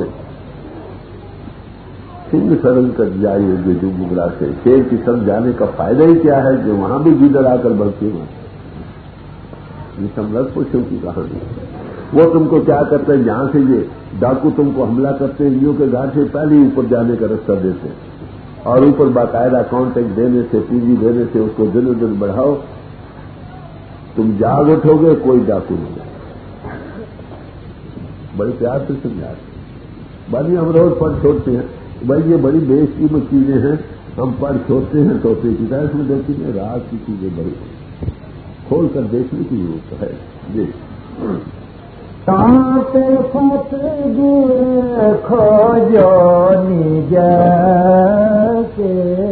سنگھ سرن کر جائے جو جم گرا سے, شیر کی سب جانے کا فائدہ ہی کیا ہے جو وہاں بھی گیدڑ آ کر بڑھتی ہے. یہ سمرت پوچھوں کی کہانی ہے. وہ تم کو کیا کرتے ہیں, جہاں سے یہ ڈاکو تم کو حملہ کرتے ہیں, کے گھاٹ سے پہلے ہی اوپر جانے کا رستہ دیتے ہیں اور اوپر باقاعدہ کانٹیکٹ دینے سے, پونجی دینے سے اس کو دن دن بڑھاؤ. تم جاگ اٹھو گے, کوئی ڈاکو نہیں جائے. بڑے پیار سے سمجھا رہے. باقی ہم روز پڑھ چھوڑتے ہیں, بھائی یہ بڑی بے قیمت چیزیں ہیں, ہم پڑھ چھوڑتے ہیں توتے کی طرح. اس میں دیکھتے ہیں رات کی چیزیں بڑی کھول کر دیکھنے کی ضرورت ہے. جی فت گر کھوجو نج کے,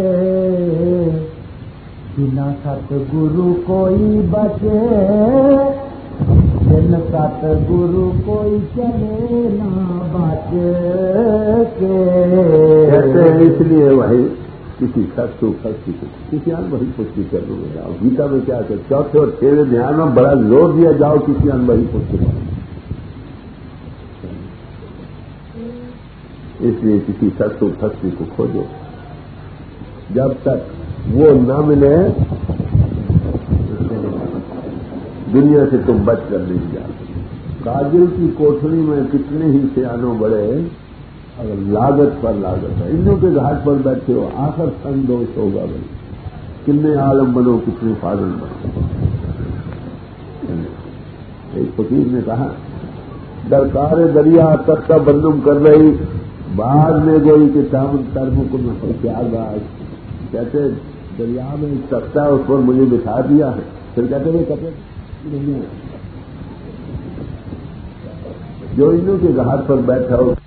بنا ست گرو کوئی بچے, بن ست گرو کوئی چلے نہ بچ کے. کہتے ہیں اس لیے وہی کسی شخص کو کسی ان بھری پشتی کر لو جاؤ. گیتا میں کیا کہ چوتھے اور چھویں دھیان میں بڑا زور دیا جاؤ کسی ان بھری پشتی پر. اس لیے کسی شخص و شخصی کو کھوجو, جب تک وہ نہ ملے دنیا سے تم بچ کر نہیں جا. کاجل کی کوٹھڑی میں کتنے ہی سیانوں بڑے, اگر لاگت پر لاگت ہے. انوں کے گھاٹ پر بیٹھے ہو, آخر سندوش ہوگا بھائی. کتنے عالم بنو, کتنے فاضل بنو. ایک فقیر نے کہا درکار دریا تختہ بندم کر رہی, بعد میں گوئی کہ تام ترم کو میں کیا باز. کہتے دریا میں ایک تختہ اس پر مجھے بٹھا دیا ہے. پھر کہتے ہیں کہتے جو انوں کے گھاٹ پر بیٹھا ہو